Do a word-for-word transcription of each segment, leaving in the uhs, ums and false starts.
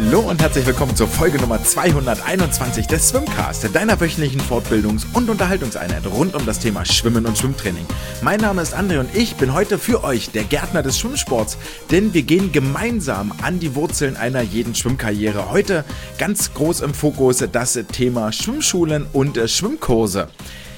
Hallo und herzlich willkommen zur Folge Nummer zweihunderteinundzwanzig des Swimcast, deiner wöchentlichen Fortbildungs- und Unterhaltungseinheit rund um das Thema Schwimmen und Schwimmtraining. Mein Name ist André und ich bin heute für euch der Gärtner des Schwimmsports, denn wir gehen gemeinsam an die Wurzeln einer jeden Schwimmkarriere. Heute ganz groß im Fokus das Thema Schwimmschulen und Schwimmkurse.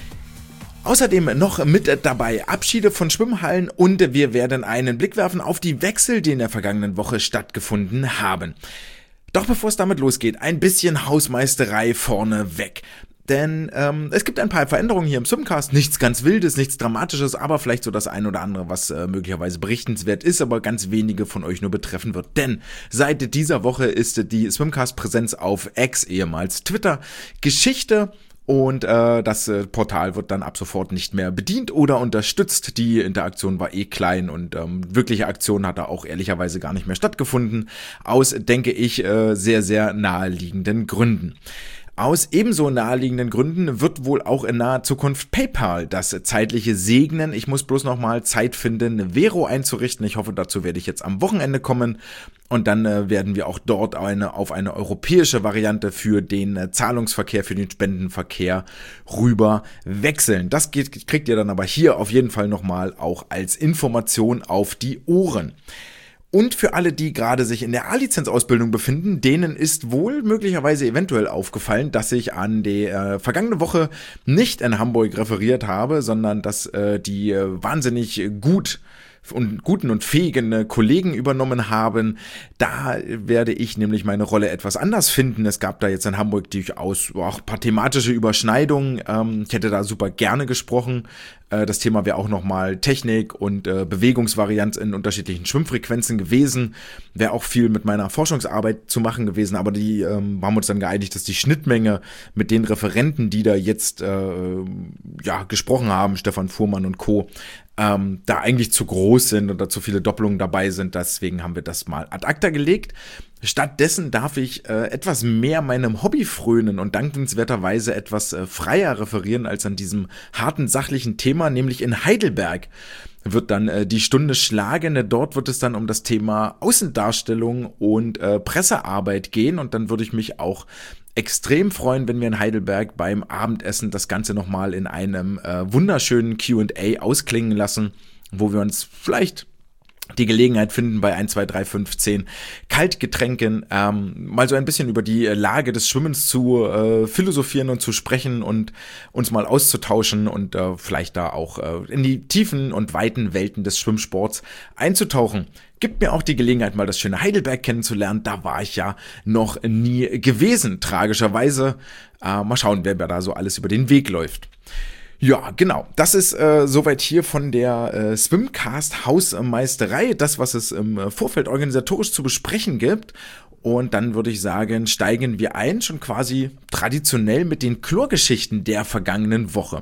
Außerdem noch mit dabei Abschiede von Schwimmhallen und wir werden einen Blick werfen auf die Wechsel, die in der vergangenen Woche stattgefunden haben. Doch bevor es damit losgeht, ein bisschen Hausmeisterei vorneweg. Denn ähm, es gibt ein paar Veränderungen hier im Swimcast, nichts ganz Wildes, nichts Dramatisches, aber vielleicht so das ein oder andere, was äh, möglicherweise berichtenswert ist, aber ganz wenige von euch nur betreffen wird. Denn seit dieser Woche ist die Swimcast-Präsenz auf X, ehemals Twitter, Geschichte. Und äh, das äh, Portal wird dann ab sofort nicht mehr bedient oder unterstützt. Die Interaktion war eh klein und ähm, wirkliche Aktion hat da auch ehrlicherweise gar nicht mehr stattgefunden. Aus, denke ich, äh, sehr, sehr naheliegenden Gründen. Aus ebenso naheliegenden Gründen wird wohl auch in naher Zukunft PayPal das zeitliche segnen. Ich muss bloß noch mal Zeit finden, Vero einzurichten. Ich hoffe, dazu werde ich jetzt am Wochenende kommen. Und dann äh, werden wir auch dort eine, auf eine europäische Variante für den äh, Zahlungsverkehr, für den Spendenverkehr rüber wechseln. Das geht, kriegt ihr dann aber hier auf jeden Fall nochmal auch als Information auf die Ohren. Und für alle, die gerade sich in der A-Lizenz-Ausbildung befinden, denen ist wohl möglicherweise eventuell aufgefallen, dass ich an die äh, vergangene Woche nicht in Hamburg referiert habe, sondern dass äh, die äh, wahnsinnig gut und guten und fähigen Kollegen übernommen haben. Da werde ich nämlich meine Rolle etwas anders finden. Es gab da jetzt in Hamburg durchaus auch ein paar thematische Überschneidungen. Ähm, ich hätte da super gerne gesprochen. Äh, das Thema wäre auch nochmal Technik und äh, Bewegungsvarianz in unterschiedlichen Schwimmfrequenzen gewesen. Wäre auch viel mit meiner Forschungsarbeit zu machen gewesen, aber die ähm, haben uns dann geeinigt, dass die Schnittmenge mit den Referenten, die da jetzt äh, ja gesprochen haben, Stefan Fuhrmann und Co., Ähm, da eigentlich zu groß sind oder zu viele Doppelungen dabei sind. Deswegen haben wir das mal ad acta gelegt. Stattdessen darf ich äh, etwas mehr meinem Hobby frönen und dankenswerterweise etwas äh, freier referieren als an diesem harten sachlichen Thema, nämlich in Heidelberg wird dann äh, die Stunde schlagen. Dort wird es dann um das Thema Außendarstellung und äh, Pressearbeit gehen und dann würde ich mich auch extrem freuen, wenn wir in Heidelberg beim Abendessen das Ganze nochmal in einem äh, wunderschönen Q und A ausklingen lassen, wo wir uns vielleicht die Gelegenheit finden, bei eins, zwei, drei, fünf, zehn Kaltgetränken ähm, mal so ein bisschen über die Lage des Schwimmens zu äh, philosophieren und zu sprechen und uns mal auszutauschen und äh, vielleicht da auch äh, in die tiefen und weiten Welten des Schwimmsports einzutauchen. Gibt mir auch die Gelegenheit, mal das schöne Heidelberg kennenzulernen. Da war ich ja noch nie gewesen, tragischerweise. Äh, mal schauen, wer mir da so alles über den Weg läuft. Ja, genau. Das ist äh, soweit hier von der äh, Swimcast Hausmeisterei, das, was es im äh, Vorfeld organisatorisch zu besprechen gibt. Und dann würde ich sagen, steigen wir ein, schon quasi traditionell mit den Chlorgeschichten der vergangenen Woche.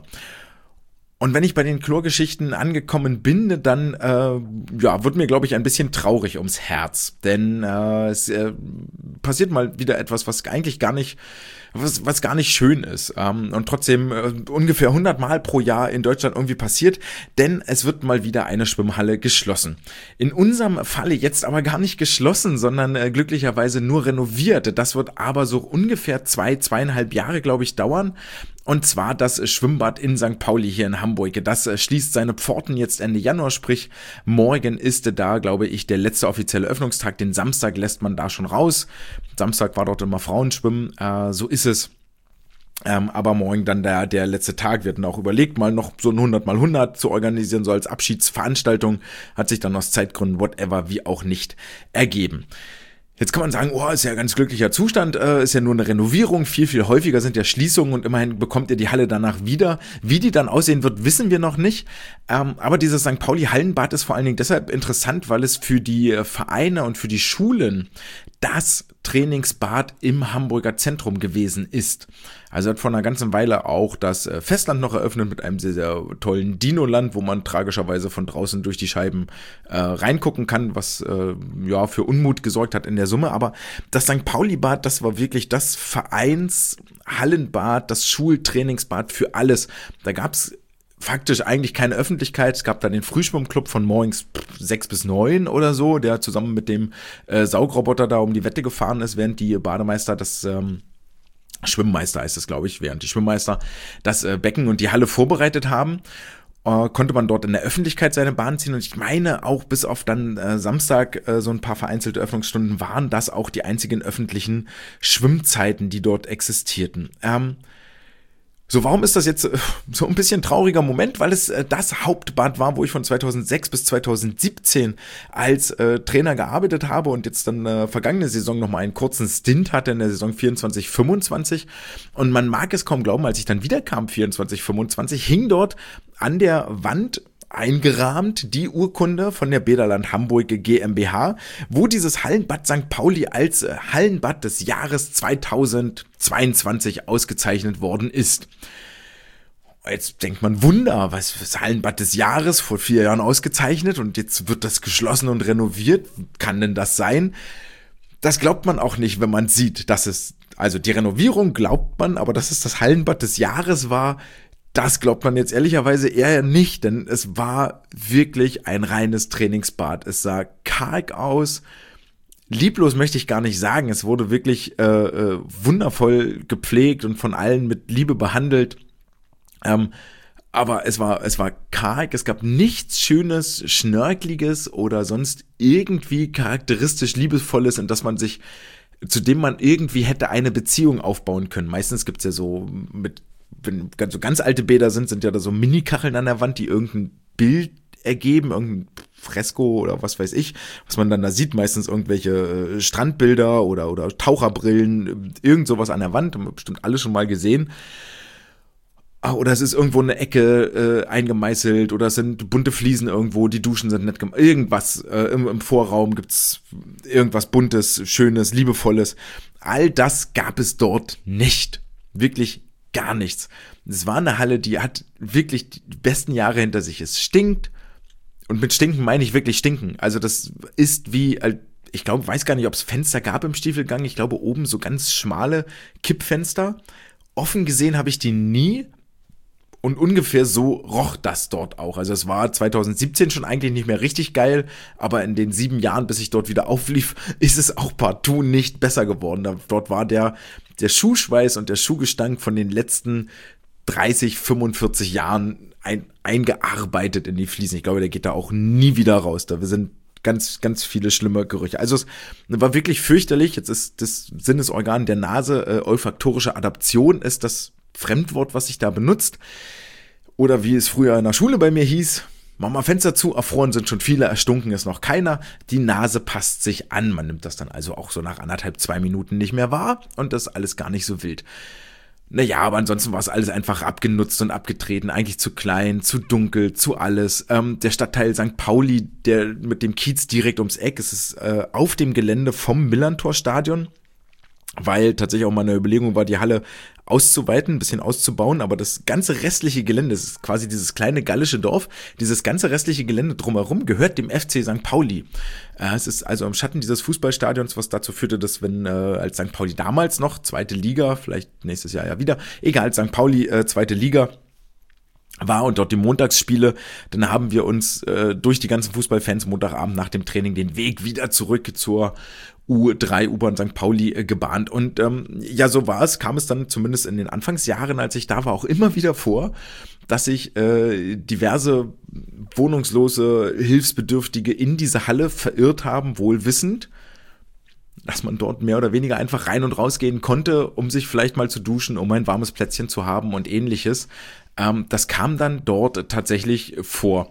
Und wenn ich bei den Chlorgeschichten angekommen bin, dann äh, ja, wird mir, glaube ich, ein bisschen traurig ums Herz. Denn äh, es äh, passiert mal wieder etwas, was eigentlich gar nicht, was, was gar nicht schön ist. Ähm, und trotzdem äh, ungefähr hundert Mal pro Jahr in Deutschland irgendwie passiert. Denn es wird mal wieder eine Schwimmhalle geschlossen. In unserem Falle jetzt aber gar nicht geschlossen, sondern äh, glücklicherweise nur renoviert. Das wird aber so ungefähr zwei, zweieinhalb Jahre, glaube ich, dauern. Und zwar das Schwimmbad in Sankt Pauli hier in Hamburg. Das schließt seine Pforten jetzt Ende Januar, sprich morgen ist da, glaube ich, der letzte offizielle Öffnungstag. Den Samstag lässt man da schon raus. Samstag war dort immer Frauenschwimmen, äh, so ist es. Ähm, aber morgen dann der, der letzte Tag, wir hatten auch überlegt, mal noch so ein hundert mal hundert zu organisieren, so als Abschiedsveranstaltung. Hat sich dann aus Zeitgründen, whatever, wie auch nicht ergeben. Jetzt kann man sagen, oh, ist ja ein ganz glücklicher Zustand, äh, ist ja nur eine Renovierung, viel, viel häufiger sind ja Schließungen und immerhin bekommt ihr die Halle danach wieder. Wie die dann aussehen wird, wissen wir noch nicht, ähm, aber dieses Sankt Pauli Hallenbad ist vor allen Dingen deshalb interessant, weil es für die Vereine und für die Schulen das Trainingsbad im Hamburger Zentrum gewesen ist. Also hat vor einer ganzen Weile auch das Festland noch eröffnet mit einem sehr, sehr tollen Dino-Land, wo man tragischerweise von draußen durch die Scheiben äh, reingucken kann, was äh, ja für Unmut gesorgt hat in der Summe. Aber das Sankt Pauli-Bad, das war wirklich das Vereinshallenbad, das Schultrainingsbad für alles. Da gab's faktisch eigentlich keine Öffentlichkeit. Es gab da den Frühschwimmclub von morgens sechs bis neun oder so, der zusammen mit dem äh, Saugroboter da um die Wette gefahren ist, während die Bademeister das ähm, Schwimmmeister heißt es, glaube ich, während die Schwimmmeister das äh, Becken und die Halle vorbereitet haben. Äh, konnte man dort in der Öffentlichkeit seine Bahn ziehen und ich meine auch bis auf dann äh, Samstag äh, so ein paar vereinzelte Öffnungsstunden waren das auch die einzigen öffentlichen Schwimmzeiten, die dort existierten. Ähm, So, warum ist das jetzt äh, so ein bisschen trauriger Moment? Weil es äh, das Hauptbad war, wo ich von zweitausendsechs bis zweitausendsiebzehn als äh, Trainer gearbeitet habe und jetzt dann äh, vergangene Saison nochmal einen kurzen Stint hatte in der Saison vierundzwanzig fünfundzwanzig. Und man mag es kaum glauben, als ich dann wiederkam, vierundzwanzig fünfundzwanzig, hing dort an der Wand eingerahmt die Urkunde von der Bäderland Hamburg GmbH, wo dieses Hallenbad Sankt Pauli als Hallenbad des Jahres zweitausendzweiundzwanzig ausgezeichnet worden ist. Jetzt denkt man, Wunder, was für das Hallenbad des Jahres, vor vier Jahren ausgezeichnet und jetzt wird das geschlossen und renoviert. Kann denn das sein? Das glaubt man auch nicht, wenn man sieht, dass es, also die Renovierung glaubt man, aber dass es das Hallenbad des Jahres war, das glaubt man jetzt ehrlicherweise eher nicht, denn es war wirklich ein reines Trainingsbad. Es sah karg aus, lieblos möchte ich gar nicht sagen. Es wurde wirklich äh, äh, wundervoll gepflegt und von allen mit Liebe behandelt. Ähm, aber es war, es war karg, es gab nichts Schönes, Schnörkeliges oder sonst irgendwie charakteristisch Liebesvolles, in das man sich, zu dem man irgendwie hätte eine Beziehung aufbauen können. Meistens gibt's ja so mit wenn ganz, so ganz alte Bäder sind, sind ja da so Mini-Kacheln an der Wand, die irgendein Bild ergeben, irgendein Fresko oder was weiß ich, was man dann da sieht, meistens irgendwelche Strandbilder oder, oder Taucherbrillen, irgend sowas an der Wand, haben wir bestimmt alle schon mal gesehen. Oder es ist irgendwo eine Ecke äh, eingemeißelt oder es sind bunte Fliesen irgendwo, die Duschen sind nett gemacht, irgendwas äh, im, im Vorraum gibt's irgendwas Buntes, Schönes, Liebevolles. All das gab es dort nicht. Wirklich gar nichts. Es war eine Halle, die hat wirklich die besten Jahre hinter sich. Es stinkt. Und mit stinken meine ich wirklich stinken. Also das ist wie, ich glaube, weiß gar nicht, ob es Fenster gab im Stiefelgang. Ich glaube, oben so ganz schmale Kippfenster. Offen gesehen habe ich die nie. Und ungefähr so roch das dort auch. Also es war zweitausendsiebzehn schon eigentlich nicht mehr richtig geil, aber in den sieben Jahren, bis ich dort wieder auflief, ist es auch partout nicht besser geworden. Dort war der, der Schuhschweiß und der Schuhgestank von den letzten dreißig, fünfundvierzig Jahren ein, eingearbeitet in die Fliesen. Ich glaube, der geht da auch nie wieder raus. Da sind ganz, ganz viele schlimme Gerüche. Also es war wirklich fürchterlich. Jetzt ist das Sinnesorgan der Nase, äh, olfaktorische Adaption ist das Fremdwort, was sich da benutzt. Oder wie es früher in der Schule bei mir hieß, mach mal Fenster zu, erfroren sind schon viele, erstunken ist noch keiner. Die Nase passt sich an. Man nimmt das dann also auch so nach anderthalb, zwei Minuten nicht mehr wahr und das ist alles gar nicht so wild. Naja, aber ansonsten war es alles einfach abgenutzt und abgetreten, eigentlich zu klein, zu dunkel, zu alles. Ähm, der Stadtteil Sankt Pauli, der mit dem Kiez direkt ums Eck, es ist äh, auf dem Gelände vom Millerntor-Stadion, weil tatsächlich auch mal eine Überlegung war, die Halle auszuweiten, ein bisschen auszubauen, aber das ganze restliche Gelände, das ist quasi dieses kleine gallische Dorf, dieses ganze restliche Gelände drumherum gehört dem F C Sankt Pauli. Äh, es ist also im Schatten dieses Fußballstadions, was dazu führte, dass wenn äh, als Sankt Pauli damals noch, zweite Liga, vielleicht nächstes Jahr ja wieder, egal, als Sankt Pauli äh, zweite Liga war und dort die Montagsspiele, dann haben wir uns äh, durch die ganzen Fußballfans Montagabend nach dem Training den Weg wieder zurück zur U drei U-Bahn Sankt Pauli äh, gebahnt. Und ähm, ja, so war es, kam es dann zumindest in den Anfangsjahren, als ich da war, auch immer wieder vor, dass sich äh, diverse wohnungslose Hilfsbedürftige in diese Halle verirrt haben, wohl wissend, dass man dort mehr oder weniger einfach rein und rausgehen konnte, um sich vielleicht mal zu duschen, um ein warmes Plätzchen zu haben und ähnliches. Ähm, das kam dann dort tatsächlich vor.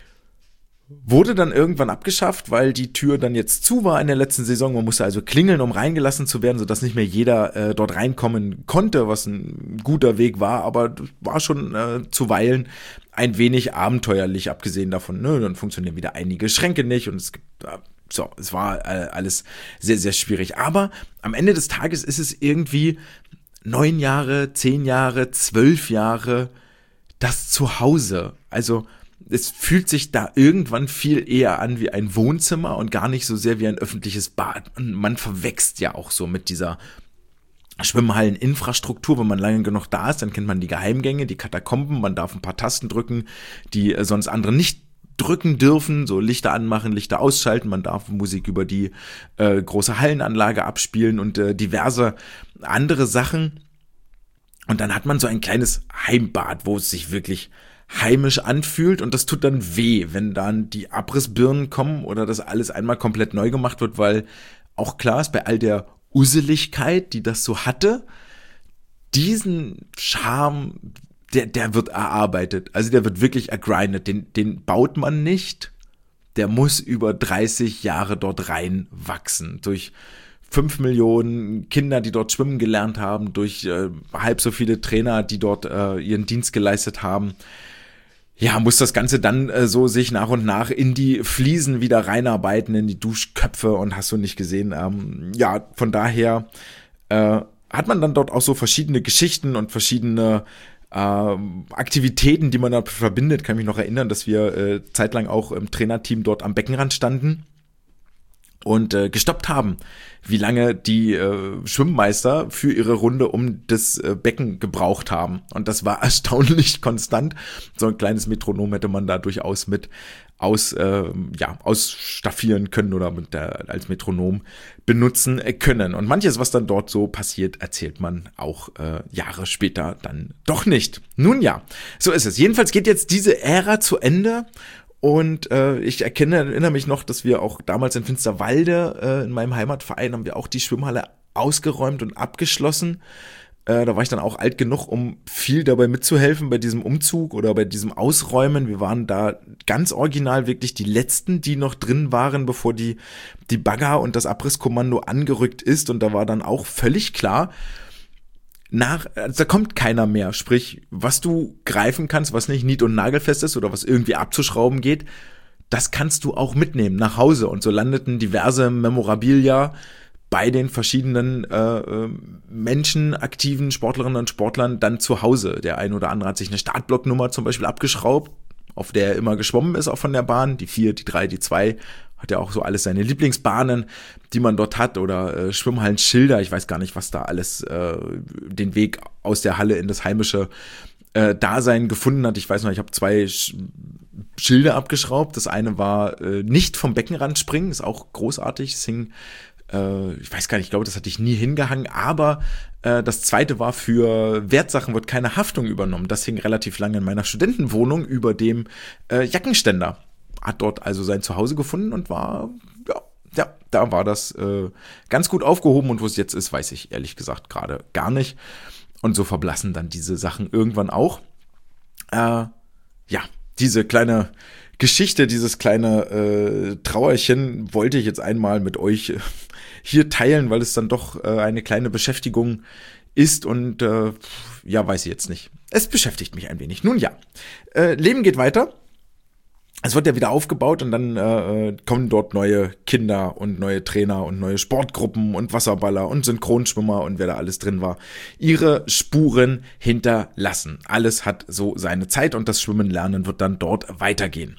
Wurde dann irgendwann abgeschafft, weil die Tür dann jetzt zu war in der letzten Saison. Man musste also klingeln, um reingelassen zu werden, sodass nicht mehr jeder äh, dort reinkommen konnte, was ein guter Weg war, aber war schon äh, zuweilen ein wenig abenteuerlich, abgesehen davon, ne, dann funktionieren wieder einige Schränke nicht und es gibt, äh, so, es war äh, alles sehr, sehr schwierig. Aber am Ende des Tages ist es irgendwie neun Jahre, zehn Jahre, zwölf Jahre das Zuhause. Also es fühlt sich da irgendwann viel eher an wie ein Wohnzimmer und gar nicht so sehr wie ein öffentliches Bad. Und man verwächst ja auch so mit dieser Schwimmhalleninfrastruktur, wenn man lange genug da ist, dann kennt man die Geheimgänge, die Katakomben, man darf ein paar Tasten drücken, die äh, sonst andere nicht drücken dürfen, so Lichter anmachen, Lichter ausschalten, man darf Musik über die äh, große Hallenanlage abspielen und äh, diverse andere Sachen. Und dann hat man so ein kleines Heimbad, wo es sich wirklich heimisch anfühlt, und das tut dann weh, wenn dann die Abrissbirnen kommen oder das alles einmal komplett neu gemacht wird, weil auch klar ist, bei all der Usseligkeit, die das so hatte, diesen Charme, der, der wird erarbeitet, also der wird wirklich ergrindet, den, den baut man nicht, der muss über dreißig Jahre dort reinwachsen, durch fünf Millionen Kinder, die dort schwimmen gelernt haben, durch äh, halb so viele Trainer, die dort äh, ihren Dienst geleistet haben. Ja, muss das Ganze dann äh, so sich nach und nach in die Fliesen wieder reinarbeiten, in die Duschköpfe, und hast du nicht gesehen. Ähm, ja, von daher äh, hat man dann dort auch so verschiedene Geschichten und verschiedene äh, Aktivitäten, die man da verbindet. Kann mich noch erinnern, dass wir äh, zeitlang auch im Trainerteam dort am Beckenrand standen und äh, gestoppt haben, wie lange die äh, Schwimmmeister für ihre Runde um das äh, Becken gebraucht haben. Und das war erstaunlich konstant. So ein kleines Metronom hätte man da durchaus mit aus, äh, ja, ausstaffieren können oder mit der, als Metronom benutzen können. Und manches, was dann dort so passiert, erzählt man auch äh, Jahre später dann doch nicht. Nun ja, so ist es. Jedenfalls geht jetzt diese Ära zu Ende. Und äh, ich erkenne, erinnere mich noch, dass wir auch damals in Finsterwalde, äh, in meinem Heimatverein, haben wir auch die Schwimmhalle ausgeräumt und abgeschlossen. Äh, da war ich dann auch alt genug, um viel dabei mitzuhelfen bei diesem Umzug oder bei diesem Ausräumen. Wir waren da ganz original wirklich die Letzten, die noch drin waren, bevor die, die Bagger und das Abrisskommando angerückt ist. Und da war dann auch völlig klar, Nach, also da kommt keiner mehr, sprich, was du greifen kannst, was nicht nied- und nagelfest ist oder was irgendwie abzuschrauben geht, das kannst du auch mitnehmen nach Hause. Und so landeten diverse Memorabilia bei den verschiedenen äh, Menschen, aktiven Sportlerinnen und Sportlern dann zu Hause. Der ein oder andere hat sich eine Startblocknummer zum Beispiel abgeschraubt, auf der er immer geschwommen ist, auch von der Bahn, die vier, die drei, die zwei, hat ja auch so alles seine Lieblingsbahnen, die man dort hat, oder äh, Schwimmhallenschilder, ich weiß gar nicht, was da alles äh, den Weg aus der Halle in das heimische äh, Dasein gefunden hat. Ich weiß noch, ich habe zwei Sch- Schilder abgeschraubt, das eine war äh, nicht vom Beckenrand springen, ist auch großartig, es hing, äh, ich weiß gar nicht, ich glaube, das hatte ich nie hingehangen, aber äh, das zweite war für Wertsachen wird keine Haftung übernommen, das hing relativ lange in meiner Studentenwohnung über dem äh, Jackenständer. Hat dort also sein Zuhause gefunden und war, ja, ja, da war das äh, ganz gut aufgehoben, und wo es jetzt ist, weiß ich ehrlich gesagt gerade gar nicht. Und so verblassen dann diese Sachen irgendwann auch. Äh, ja, diese kleine Geschichte, dieses kleine äh, Trauerchen wollte ich jetzt einmal mit euch hier teilen, weil es dann doch äh, eine kleine Beschäftigung ist und äh, ja, weiß ich jetzt nicht. Es beschäftigt mich ein wenig. Nun ja, äh, Leben geht weiter. Es wird ja wieder aufgebaut, und dann äh, kommen dort neue Kinder und neue Trainer und neue Sportgruppen und Wasserballer und Synchronschwimmer und wer da alles drin war, ihre Spuren hinterlassen. Alles hat so seine Zeit, und das Schwimmen lernen wird dann dort weitergehen.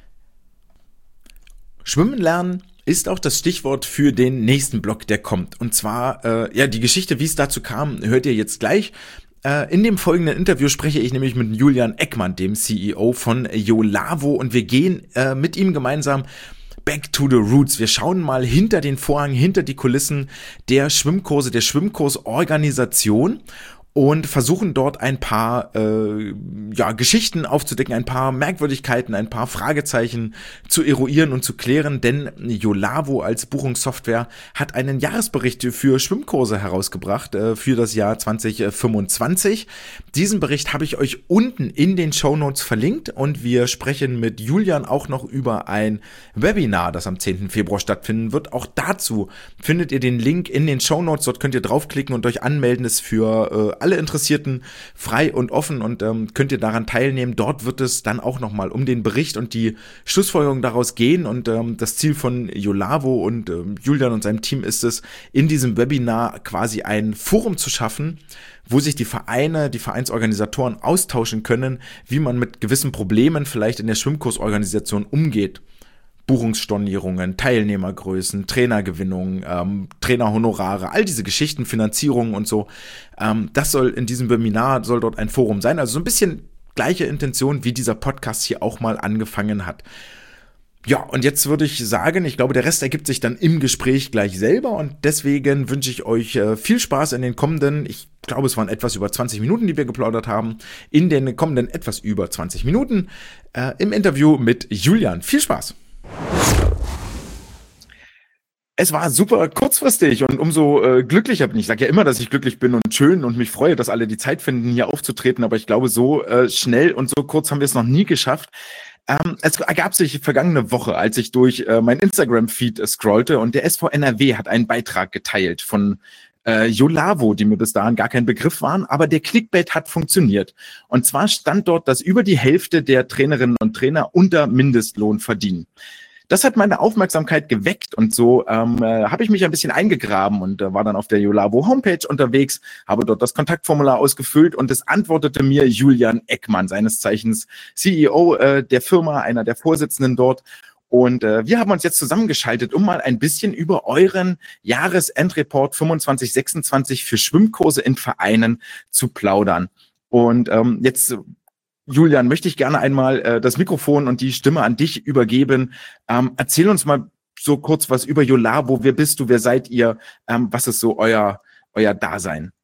Schwimmen lernen ist auch das Stichwort für den nächsten Block, der kommt. Und zwar, äh, ja, die Geschichte, wie es dazu kam, hört ihr jetzt gleich. In dem folgenden Interview spreche ich nämlich mit Julian Eckmann, dem C E O von Yolavo, und wir gehen äh, mit ihm gemeinsam back to the roots. Wir schauen mal hinter den Vorhang, hinter die Kulissen der Schwimmkurse, der Schwimmkursorganisation, und versuchen dort ein paar äh, ja, Geschichten aufzudecken, ein paar Merkwürdigkeiten, ein paar Fragezeichen zu eruieren und zu klären, denn Yolavo als Buchungssoftware hat einen Jahresbericht für Schwimmkurse herausgebracht äh, für das Jahr zwanzig fünfundzwanzig. Diesen Bericht habe ich euch unten in den Shownotes verlinkt, und wir sprechen mit Julian auch noch über ein Webinar, das am zehnten Februar stattfinden wird. Auch dazu findet ihr den Link in den Shownotes, dort könnt ihr draufklicken und euch anmelden, ist für äh, alle Interessierten frei und offen, und ähm, könnt ihr daran teilnehmen. Dort wird es dann auch nochmal um den Bericht und die Schlussfolgerung daraus gehen, und ähm, das Ziel von Yolavo und ähm, Julian und seinem Team ist es, in diesem Webinar quasi ein Forum zu schaffen, wo sich die Vereine, die Vereinsorganisatoren austauschen können, wie man mit gewissen Problemen vielleicht in der Schwimmkursorganisation umgeht. Buchungsstornierungen, Teilnehmergrößen, Trainergewinnung, ähm, Trainerhonorare, all diese Geschichten, Finanzierungen und so. Ähm, das soll in diesem Webinar, soll dort ein Forum sein. Also so ein bisschen gleiche Intention, wie dieser Podcast hier auch mal angefangen hat. Ja, und jetzt würde ich sagen, ich glaube, der Rest ergibt sich dann im Gespräch gleich selber und deswegen wünsche ich euch äh, viel Spaß in den kommenden, ich glaube, es waren etwas über zwanzig Minuten, die wir geplaudert haben, in den kommenden etwas über zwanzig Minuten äh, im Interview mit Julian. Viel Spaß! Es war super kurzfristig und umso äh, glücklicher bin ich. Ich sage ja immer, dass ich glücklich bin und schön und mich freue, dass alle die Zeit finden, hier aufzutreten, aber ich glaube, so äh, schnell und so kurz haben wir es noch nie geschafft. Ähm, es ergab sich vergangene Woche, als ich durch äh, mein Instagram-Feed äh, scrollte und der S V N R W hat einen Beitrag geteilt von äh, Yolavo, die mir bis dahin gar kein Begriff waren, aber der Clickbait hat funktioniert. Und zwar stand dort, dass über die Hälfte der Trainerinnen und Trainer unter Mindestlohn verdienen. Das hat meine Aufmerksamkeit geweckt und so ähm, äh, habe ich mich ein bisschen eingegraben und äh, war dann auf der Yolavo Homepage unterwegs, habe dort das Kontaktformular ausgefüllt und es antwortete mir Julian Eckmann, seines Zeichens C E O äh, der Firma, einer der Vorsitzenden dort. Und äh, wir haben uns jetzt zusammengeschaltet, um mal ein bisschen über euren Jahresendreport fünfundzwanzig sechsundzwanzig für Schwimmkurse in Vereinen zu plaudern. Und ähm, jetzt Julian, möchte ich gerne einmal äh, das Mikrofon und die Stimme an dich übergeben. Ähm, erzähl uns mal so kurz was über Yolavo. Wer bist du? Wer seid ihr? Ähm, was ist so euer, euer Dasein?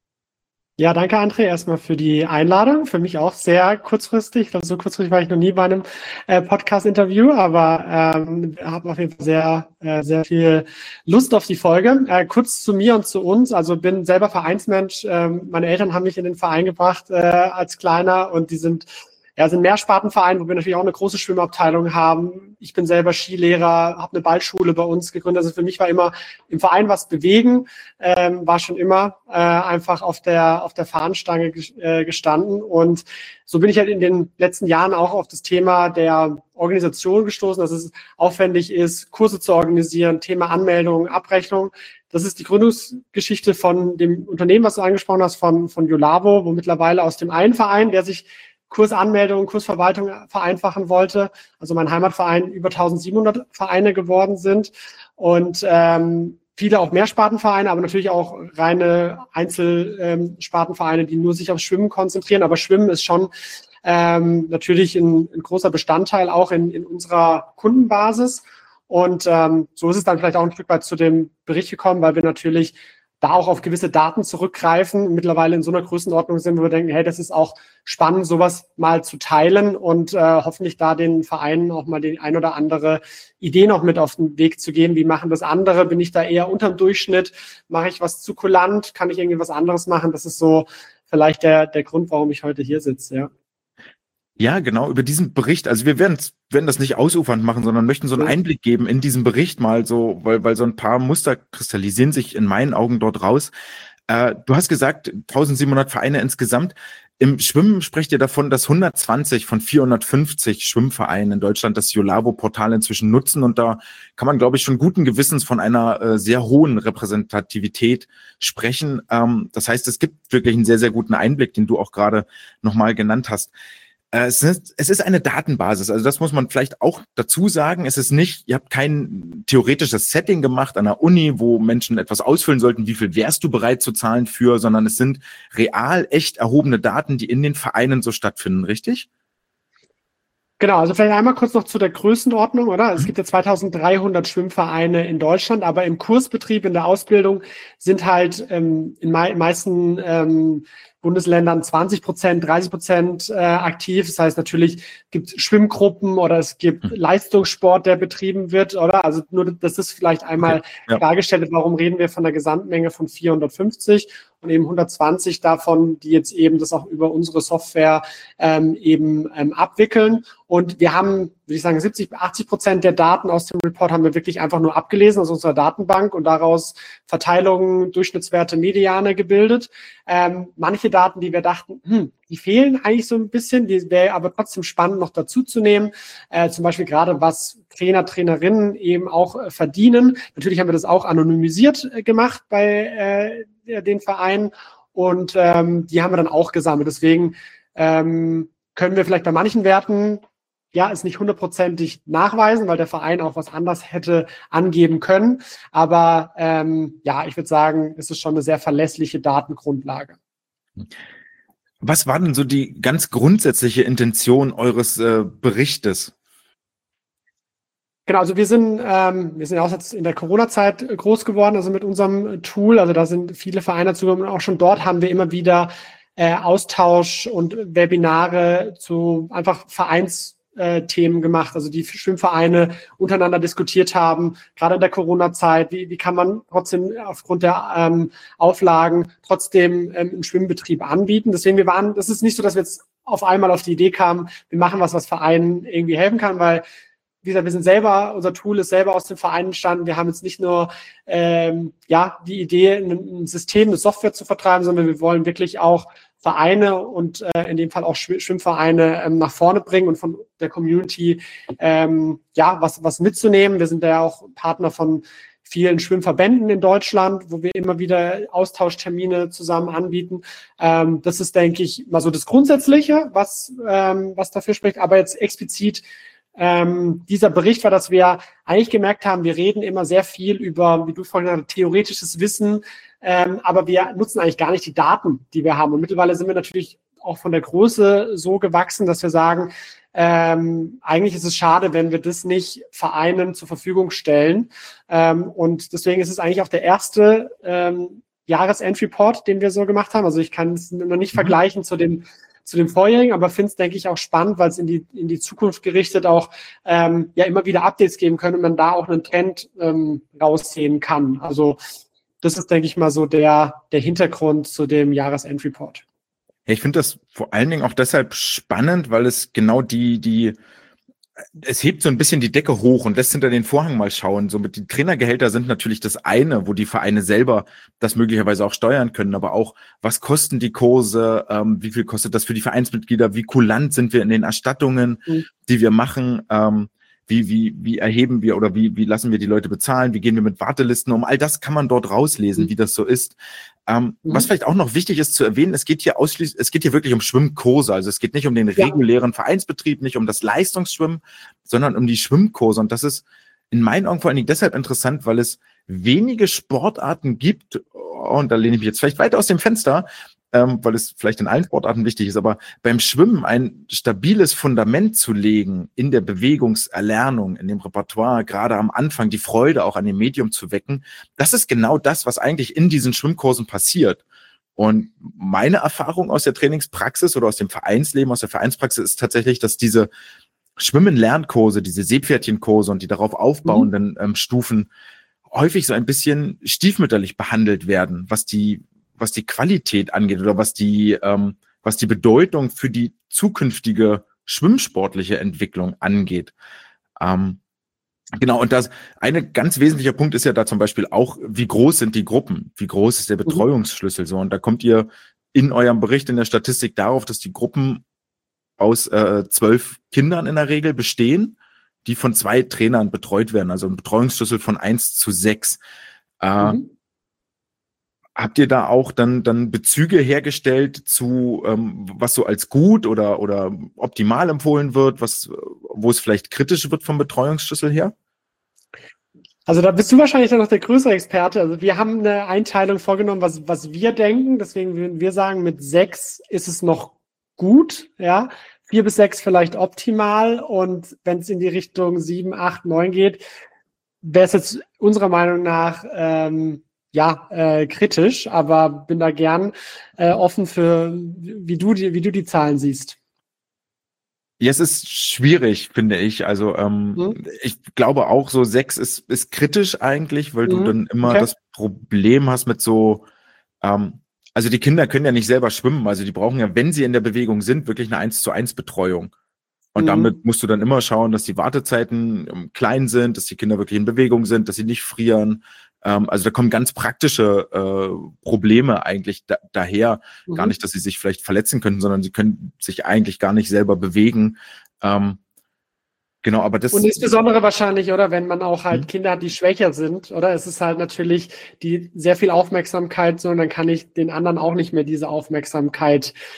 Ja, danke, André, erstmal für die Einladung. Für mich auch sehr kurzfristig. Ich glaube, so kurzfristig war ich noch nie bei einem äh, Podcast-Interview, aber ähm, habe auf jeden Fall sehr, äh, sehr viel Lust auf die Folge. Äh, kurz zu mir und zu uns. Also bin selber Vereinsmensch. Ähm, meine Eltern haben mich in den Verein gebracht äh, als Kleiner und die sind Ja, sind Mehrspartenverein, wo wir natürlich auch eine große Schwimmabteilung haben. Ich bin selber Skilehrer, habe eine Ballschule bei uns gegründet. Also für mich war immer im Verein was bewegen, ähm, war schon immer äh, einfach auf der auf der Fahnenstange äh, gestanden. Und so bin ich halt in den letzten Jahren auch auf das Thema der Organisation gestoßen, dass es aufwendig ist, Kurse zu organisieren, Thema Anmeldung, Abrechnung. Das ist die Gründungsgeschichte von dem Unternehmen, was du angesprochen hast, von von Yolavo, wo mittlerweile aus dem einen Verein, der sich Kursanmeldung, Kursverwaltung vereinfachen wollte. Also mein Heimatverein über eintausendsiebenhundert Vereine geworden sind und ähm, viele auch Mehrspartenvereine, aber natürlich auch reine Einzelspartenvereine, die nur sich auf Schwimmen konzentrieren. Aber Schwimmen ist schon ähm, natürlich ein, ein großer Bestandteil auch in, in unserer Kundenbasis. Und ähm, so ist es dann vielleicht auch ein Stück weit zu dem Bericht gekommen, weil wir natürlich da auch auf gewisse Daten zurückgreifen, mittlerweile in so einer Größenordnung sind, wo wir denken, hey, das ist auch spannend, sowas mal zu teilen und äh, hoffentlich da den Vereinen auch mal die ein oder andere Idee noch mit auf den Weg zu geben. Wie machen das andere? Bin ich da eher unterm Durchschnitt? Mache ich was zu kulant? Kann ich irgendwie was anderes machen? Das ist so vielleicht der, der Grund, warum ich heute hier sitze, ja. Ja, genau, über diesen Bericht, also wir werden, werden das nicht ausufernd machen, sondern möchten so einen Einblick geben in diesen Bericht mal so, weil, weil so ein paar Muster kristallisieren sich in meinen Augen dort raus. Äh, du hast gesagt, eintausendsiebenhundert Vereine insgesamt. Im Schwimmen sprecht ihr davon, dass hundertzwanzig von vierhundertfünfzig Schwimmvereinen in Deutschland das Yolavo-Portal inzwischen nutzen und da kann man, glaube ich, schon guten Gewissens von einer äh, sehr hohen Repräsentativität sprechen. Ähm, das heißt, es gibt wirklich einen sehr, sehr guten Einblick, den du auch gerade nochmal genannt hast. Es ist, es ist eine Datenbasis, also das muss man vielleicht auch dazu sagen. Es ist nicht, ihr habt kein theoretisches Setting gemacht an der Uni, wo Menschen etwas ausfüllen sollten, wie viel wärst du bereit zu zahlen für, sondern es sind real, echt erhobene Daten, die in den Vereinen so stattfinden, richtig? Genau, also vielleicht einmal kurz noch zu der Größenordnung, oder? Es gibt ja zweitausenddreihundert Schwimmvereine in Deutschland, aber im Kursbetrieb, in der Ausbildung sind halt ähm, in mei- meisten ähm, Bundesländern zwanzig Prozent, dreißig Prozent äh, aktiv. Das heißt, natürlich gibt es Schwimmgruppen oder es gibt mhm. Leistungssport, der betrieben wird, oder? Also nur, das ist vielleicht einmal okay. ja. klargestellt, warum reden wir von der Gesamtmenge von vierhundertfünfzig und eben hundertzwanzig davon, die jetzt eben das auch über unsere Software ähm, eben ähm, abwickeln. Und wir haben, würde ich sagen, siebzig, achtzig Prozent der Daten aus dem Report haben wir wirklich einfach nur abgelesen aus unserer Datenbank und daraus Verteilungen, Durchschnittswerte, Mediane gebildet. Ähm, manche Daten, die wir dachten, hm, die fehlen eigentlich so ein bisschen, die wäre aber trotzdem spannend noch dazu zu nehmen. Äh, zum Beispiel gerade, was Trainer, Trainerinnen eben auch äh, verdienen. Natürlich haben wir das auch anonymisiert äh, gemacht bei äh, den Vereinen und ähm, die haben wir dann auch gesammelt. Deswegen ähm, können wir vielleicht bei manchen Werten ja, es nicht hundertprozentig nachweisen, weil der Verein auch was anderes hätte angeben können. Aber ähm, ja, ich würde sagen, es ist schon eine sehr verlässliche Datengrundlage. Was war denn so die ganz grundsätzliche Intention eures äh, Berichtes? Genau, also wir sind, ähm, wir sind auch jetzt in der Corona-Zeit groß geworden, also mit unserem Tool. Also da sind viele Vereine dazugekommen. Auch schon dort haben wir immer wieder äh, Austausch und Webinare zu einfach Vereinsthemen gemacht, also die Schwimmvereine untereinander diskutiert haben, gerade in der Corona-Zeit. Wie, wie kann man trotzdem aufgrund der ähm, Auflagen trotzdem ähm, einen Schwimmbetrieb anbieten? Deswegen, wir waren, das ist nicht so, dass wir jetzt auf einmal auf die Idee kamen, wir machen was, was Vereinen irgendwie helfen kann, weil wie gesagt, wir sind selber, unser Tool ist selber aus dem Verein entstanden. Wir haben jetzt nicht nur ähm, ja die Idee, ein, ein System, eine Software zu vertreiben, sondern wir wollen wirklich auch Vereine und äh, in dem Fall auch Schwimmvereine ähm, nach vorne bringen und von der Community ähm, ja was was mitzunehmen. Wir sind da ja auch Partner von vielen Schwimmverbänden in Deutschland, wo wir immer wieder Austauschtermine zusammen anbieten. Ähm, das ist, denke ich, mal so das Grundsätzliche, was ähm, was dafür spricht. Aber jetzt explizit Ähm, dieser Bericht war, dass wir eigentlich gemerkt haben, wir reden immer sehr viel über, wie du vorhin gesagt hast, theoretisches Wissen, ähm, aber wir nutzen eigentlich gar nicht die Daten, die wir haben. Und mittlerweile sind wir natürlich auch von der Größe so gewachsen, dass wir sagen, ähm, eigentlich ist es schade, wenn wir das nicht Vereinen zur Verfügung stellen. Ähm, und deswegen ist es eigentlich auch der erste ähm, Jahresendreport, den wir so gemacht haben. Also ich kann es noch nicht mhm. vergleichen zu dem zu dem vorherigen, aber finde es, denke ich, auch spannend, weil es in die in die Zukunft gerichtet auch ähm, ja immer wieder Updates geben können und man da auch einen Trend ähm, raussehen kann. Also das ist, denke ich mal, so der der Hintergrund zu dem Jahresendreport. Ja, ich finde das vor allen Dingen auch deshalb spannend, weil es genau die die es hebt so ein bisschen die Decke hoch und lässt hinter den Vorhang mal schauen. So mit die Trainergehälter sind natürlich das eine, wo die Vereine selber das möglicherweise auch steuern können, aber auch, was kosten die Kurse, ähm, wie viel kostet das für die Vereinsmitglieder, wie kulant sind wir in den Erstattungen, mhm. die wir machen, ähm, wie, wie, wie erheben wir oder wie, wie lassen wir die Leute bezahlen, wie gehen wir mit Wartelisten um, all das kann man dort rauslesen, mhm. wie das so ist. Ähm, mhm. Was vielleicht auch noch wichtig ist zu erwähnen, es geht hier ausschließlich, es geht hier wirklich um Schwimmkurse, also es geht nicht um den ja. regulären Vereinsbetrieb, nicht um das Leistungsschwimmen, sondern um die Schwimmkurse und das ist in meinen Augen vor allen Dingen deshalb interessant, weil es wenige Sportarten gibt, und da lehne ich mich jetzt vielleicht weiter aus dem Fenster, ähm, weil es vielleicht in allen Sportarten wichtig ist, aber beim Schwimmen ein stabiles Fundament zu legen, in der Bewegungserlernung, in dem Repertoire, gerade am Anfang die Freude auch an dem Medium zu wecken, das ist genau das, was eigentlich in diesen Schwimmkursen passiert. Und meine Erfahrung aus der Trainingspraxis oder aus dem Vereinsleben, aus der Vereinspraxis ist tatsächlich, dass diese Schwimmen-Lernkurse, diese Seepferdchenkurse und die darauf aufbauenden mhm. ähm, Stufen häufig so ein bisschen stiefmütterlich behandelt werden, was die was die Qualität angeht oder was die ähm, was die Bedeutung für die zukünftige schwimmsportliche Entwicklung angeht. Ähm, genau, und das eine ganz wesentlicher Punkt ist ja da zum Beispiel auch, wie groß sind die Gruppen, wie groß ist der Betreuungsschlüssel so. Und da kommt ihr in eurem Bericht in der Statistik darauf, dass die Gruppen aus äh, zwölf Kindern in der Regel bestehen, die von zwei Trainern betreut werden, also ein Betreuungsschlüssel von eins zu sechs. Äh, mhm. Habt ihr da auch dann dann Bezüge hergestellt zu, ähm, was so als gut oder oder optimal empfohlen wird, was wo es vielleicht kritisch wird vom Betreuungsschlüssel her? Also da bist du wahrscheinlich dann noch der größere Experte. Also wir haben eine Einteilung vorgenommen, was was wir denken. Deswegen würden wir sagen, mit sechs ist es noch gut, ja. Vier bis sechs vielleicht optimal. Und wenn es in die Richtung sieben, acht, neun geht, wäre es jetzt unserer Meinung nach ähm, ja, äh, kritisch, aber bin da gern äh, offen für, wie du die, wie du die Zahlen siehst. Ja, es ist schwierig, finde ich. Also ähm, mhm. ich glaube auch, so sechs ist, ist kritisch eigentlich, weil mhm. du dann immer okay. das Problem hast mit so, ähm, also die Kinder können ja nicht selber schwimmen, also die brauchen ja, wenn sie in der Bewegung sind, wirklich eine eins zu eins Betreuung. Und mhm. damit musst du dann immer schauen, dass die Wartezeiten ähm, klein sind, dass die Kinder wirklich in Bewegung sind, dass sie nicht frieren. Ähm, also da kommen ganz praktische äh, Probleme eigentlich da, daher. Mhm. Gar nicht, dass sie sich vielleicht verletzen könnten, sondern sie können sich eigentlich gar nicht selber bewegen. Ähm, genau, aber das... Und insbesondere wahrscheinlich, oder, wenn man auch halt mhm. Kinder hat, die schwächer sind, oder? Es ist halt natürlich die sehr viel Aufmerksamkeit, so, und dann kann ich den anderen auch nicht mehr diese Aufmerksamkeit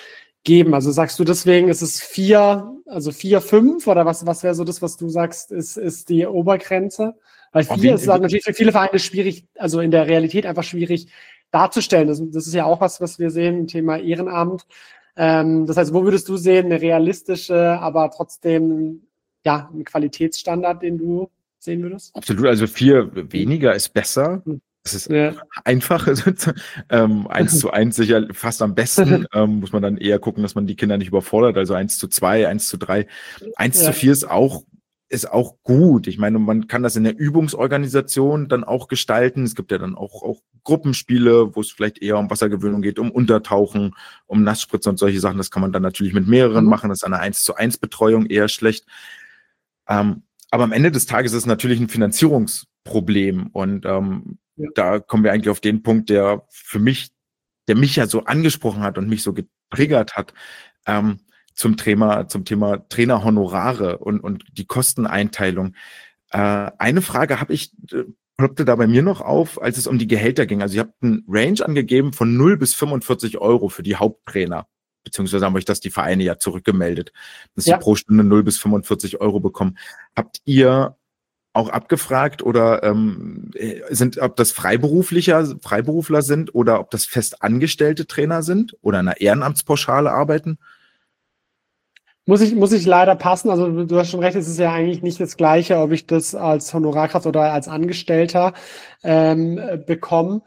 geben? Also sagst du deswegen, ist es vier, also vier, fünf oder was, was wäre so das, was du sagst, ist, ist die Obergrenze? Weil vier ist halt natürlich für viele Vereine schwierig, also in der Realität einfach schwierig darzustellen. Das, das ist ja auch was, was wir sehen im Thema Ehrenamt. Ähm, das heißt, wo würdest du sehen, eine realistische, aber trotzdem ja, ein Qualitätsstandard, den du sehen würdest? Absolut, also vier weniger ist besser. Das ist ja einfach. ähm, eins zu eins sicher fast am besten. ähm, muss man dann eher gucken, dass man die Kinder nicht überfordert. Also eins zu zwei, eins zu drei. eins zu vier ist auch ist auch gut. Ich meine, man kann das in der Übungsorganisation dann auch gestalten. Es gibt ja dann auch, auch Gruppenspiele, wo es vielleicht eher um Wassergewöhnung geht, um Untertauchen, um Nassspritzen und solche Sachen. Das kann man dann natürlich mit mehreren mhm. machen. Das ist eine eins zu eins Betreuung eher schlecht. Ähm, aber am Ende des Tages ist es natürlich ein Finanzierungsproblem. Und ähm, ja. da kommen wir eigentlich auf den Punkt, der für mich, der mich ja so angesprochen hat und mich so getriggert hat, ähm, zum Thema, zum Thema Trainerhonorare und, und die Kosteneinteilung. Äh, eine Frage habe ich, äh, ploppte da bei mir noch auf, als es um die Gehälter ging. Also ihr habt einen Range angegeben von null bis fünfundvierzig Euro für die Haupttrainer. Beziehungsweise haben euch das die Vereine ja zurückgemeldet, dass ja. sie pro Stunde null bis fünfundvierzig Euro bekommen. Habt ihr auch abgefragt oder ähm, sind, ob das Freiberuflicher, Freiberufler sind oder ob das festangestellte Trainer sind oder in einer Ehrenamtspauschale arbeiten? Muss ich, muss ich leider passen. Also du hast schon recht, es ist ja eigentlich nicht das Gleiche, ob ich das als Honorarkraft oder als Angestellter ähm, bekomme.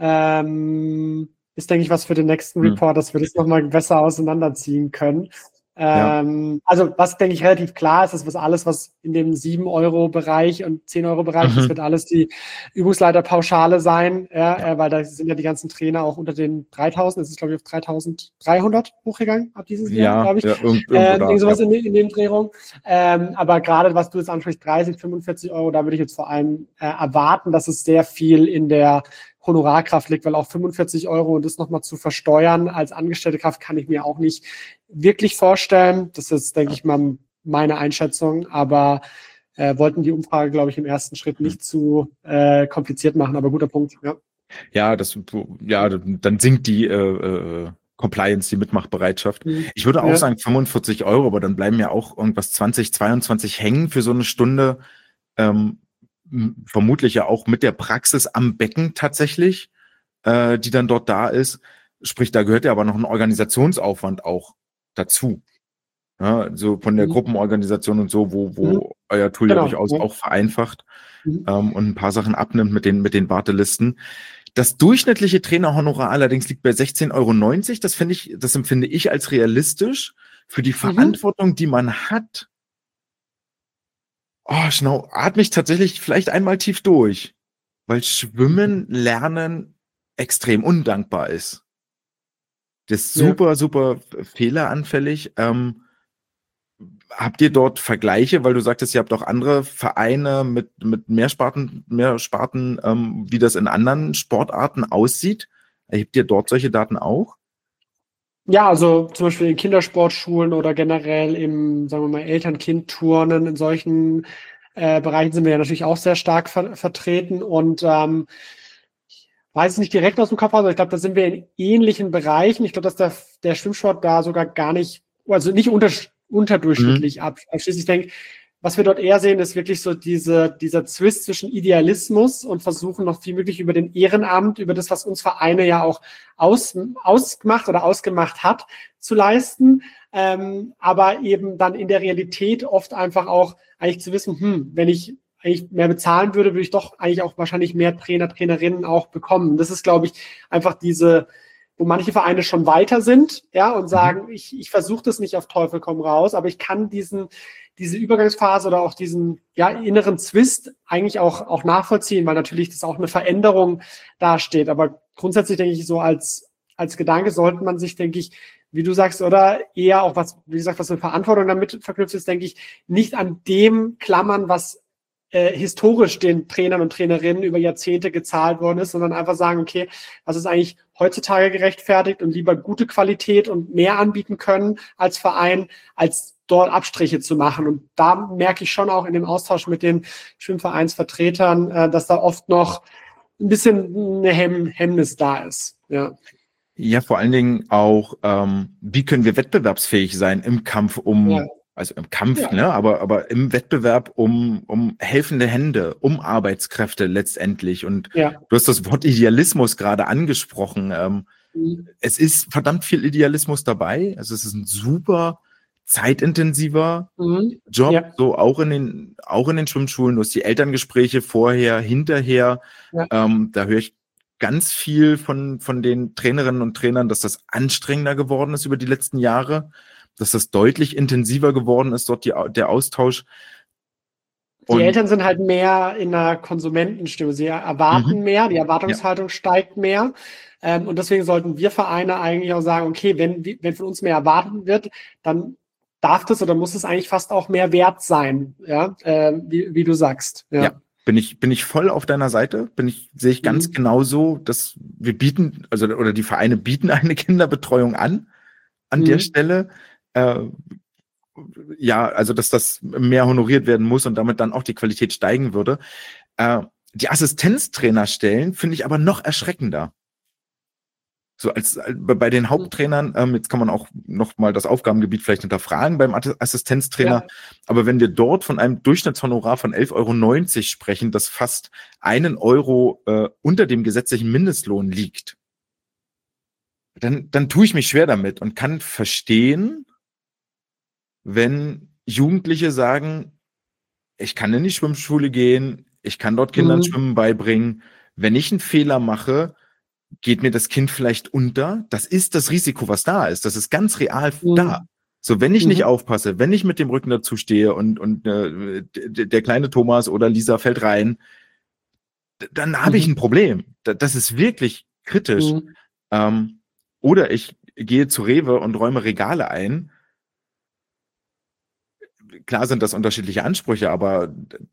Ähm, ist, denke ich, was für den nächsten Report, dass wir das nochmal besser auseinanderziehen können. Ähm, ja. Also was, denke ich, relativ klar ist, ist, was alles, was in dem sieben Euro Bereich und zehn Euro Bereich, mhm. das wird alles die Übungsleiterpauschale sein, ja, ja. Äh, weil da sind ja die ganzen Trainer auch unter den dreitausend, das ist, glaube ich, auf dreitausenddreihundert hochgegangen ab dieses Jahr, ja, glaube ich. Ja, irgend, äh, da, sowas ja. in, in den Drehungen. Ähm, aber gerade, was du jetzt ansprichst, dreißig, fünfundvierzig Euro, da würde ich jetzt vor allem äh, erwarten, dass es sehr viel in der Honorarkraft liegt, weil auch fünfundvierzig Euro und das nochmal zu versteuern als angestellte Kraft kann ich mir auch nicht wirklich vorstellen. Das ist, denke ich mal, meine Einschätzung, aber äh, wollten die Umfrage, glaube ich, im ersten Schritt nicht zu äh, kompliziert machen, aber guter Punkt, ja. Ja, das, ja, dann sinkt die äh, äh, Compliance, die Mitmachbereitschaft. Mhm. Ich würde auch ja. sagen fünfundvierzig Euro, aber dann bleiben ja auch irgendwas zwanzig, zweiundzwanzig hängen für so eine Stunde, ähm, vermutlich ja auch mit der Praxis am Becken tatsächlich, äh, die dann dort da ist. Sprich, da gehört ja aber noch ein Organisationsaufwand auch dazu. Ja, so von der mhm. Gruppenorganisation und so, wo, wo mhm. euer Tool genau. ja durchaus ja. auch vereinfacht mhm. ähm, und ein paar Sachen abnimmt mit den, mit den Wartelisten. Das durchschnittliche Trainerhonorar allerdings liegt bei sechzehn Euro neunzig. Das finde ich, das empfinde ich als realistisch für die mhm. Verantwortung, die man hat. Oh, schnau, atme ich tatsächlich vielleicht einmal tief durch, weil Schwimmen lernen extrem undankbar ist. Das ist super, ja. super fehleranfällig. Ähm, habt ihr dort Vergleiche, weil du sagtest, ihr habt auch andere Vereine mit, mit mehr Sparten, mehr Sparten, ähm, wie das in anderen Sportarten aussieht? Erhebt ihr dort solche Daten auch? Ja, also zum Beispiel in Kindersportschulen oder generell im, sagen wir mal, Eltern-Kind-Turnen, in solchen äh, Bereichen sind wir ja natürlich auch sehr stark ver- vertreten und ähm, ich weiß es nicht direkt aus dem Kopf, aber ich glaube, da sind wir in ähnlichen Bereichen. Ich glaube, dass der, der Schwimmsport da sogar gar nicht, also nicht unter, unterdurchschnittlich mhm. abschließt. Ich denke, was wir dort eher sehen, ist wirklich so diese, dieser Zwist zwischen Idealismus und versuchen noch viel möglich über den Ehrenamt, über das, was uns Vereine ja auch aus, ausgemacht oder ausgemacht hat, zu leisten. Ähm, aber eben dann in der Realität oft einfach auch eigentlich zu wissen, hm, wenn ich eigentlich mehr bezahlen würde, würde ich doch eigentlich auch wahrscheinlich mehr Trainer, Trainerinnen auch bekommen. Das ist, glaube ich, einfach diese, wo manche Vereine schon weiter sind, ja, und sagen, mhm. ich, ich versuche das nicht auf Teufel komm raus, aber ich kann diesen, diese Übergangsphase oder auch diesen ja, inneren Zwist eigentlich auch, auch nachvollziehen, weil natürlich das auch eine Veränderung dasteht. Aber grundsätzlich denke ich, so als, als Gedanke sollte man sich, denke ich, wie du sagst, oder eher auch was, wie gesagt, was eine Verantwortung damit verknüpft ist, denke ich, nicht an dem klammern, was äh, historisch den Trainern und Trainerinnen über Jahrzehnte gezahlt worden ist, sondern einfach sagen, okay, was ist eigentlich heutzutage gerechtfertigt und lieber gute Qualität und mehr anbieten können als Verein, als dort Abstriche zu machen. Und da merke ich schon auch in dem Austausch mit den Schwimmvereinsvertretern, äh, dass da oft noch ein bisschen eine Hemm- Hemmnis da ist. Ja. Ja, vor allen Dingen auch, ähm, wie können wir wettbewerbsfähig sein im Kampf um, ja. also im Kampf, ja. ne, aber, aber im Wettbewerb um, um helfende Hände, um Arbeitskräfte letztendlich. Und ja. du hast das Wort Idealismus gerade angesprochen. Ähm, mhm. Es ist verdammt viel Idealismus dabei. Also es ist ein super zeitintensiver mhm. Job, ja. so auch in den, auch in den Schwimmschulen. Du hast die Elterngespräche vorher, hinterher. Ja. Ähm, da höre ich ganz viel von, von den Trainerinnen und Trainern, dass das anstrengender geworden ist über die letzten Jahre, dass das deutlich intensiver geworden ist, dort die, der Austausch. Und die Eltern sind halt mehr in einer Konsumentenstimmung. Sie erwarten mhm. mehr, die Erwartungshaltung ja. steigt mehr. Ähm, und deswegen sollten wir Vereine eigentlich auch sagen, okay, wenn, wenn von uns mehr erwartet wird, dann darf das oder muss es eigentlich fast auch mehr wert sein, ja, äh, wie, wie du sagst. Ja. ja. Bin ich, bin ich voll auf deiner Seite, bin ich, sehe ich ganz mhm. genauso, dass wir bieten, also, oder die Vereine bieten eine Kinderbetreuung an, an mhm. der Stelle. Äh, ja, also, dass das mehr honoriert werden muss und damit dann auch die Qualität steigen würde. Äh, die Assistenztrainerstellen finde ich aber noch erschreckender. So als bei den Haupttrainern, ähm, jetzt kann man auch noch mal das Aufgabengebiet vielleicht hinterfragen beim Assistenztrainer, ja. aber wenn wir dort von einem Durchschnittshonorar von elf Euro neunzig sprechen, das fast einen Euro äh, unter dem gesetzlichen Mindestlohn liegt, dann, dann tue ich mich schwer damit und kann verstehen, wenn Jugendliche sagen, ich kann in die Schwimmschule gehen, ich kann dort Kindern mhm. Schwimmen beibringen, wenn ich einen Fehler mache, geht mir das Kind vielleicht unter? Das ist das Risiko, was da ist. Das ist ganz real mhm. da. So, wenn ich mhm. nicht aufpasse, wenn ich mit dem Rücken dazu stehe und, und äh, der, der kleine Thomas oder Lisa fällt rein, dann habe mhm. ich ein Problem. Das ist wirklich kritisch. Mhm. Ähm, oder ich gehe zu Rewe und räume Regale ein. Klar sind das unterschiedliche Ansprüche, aber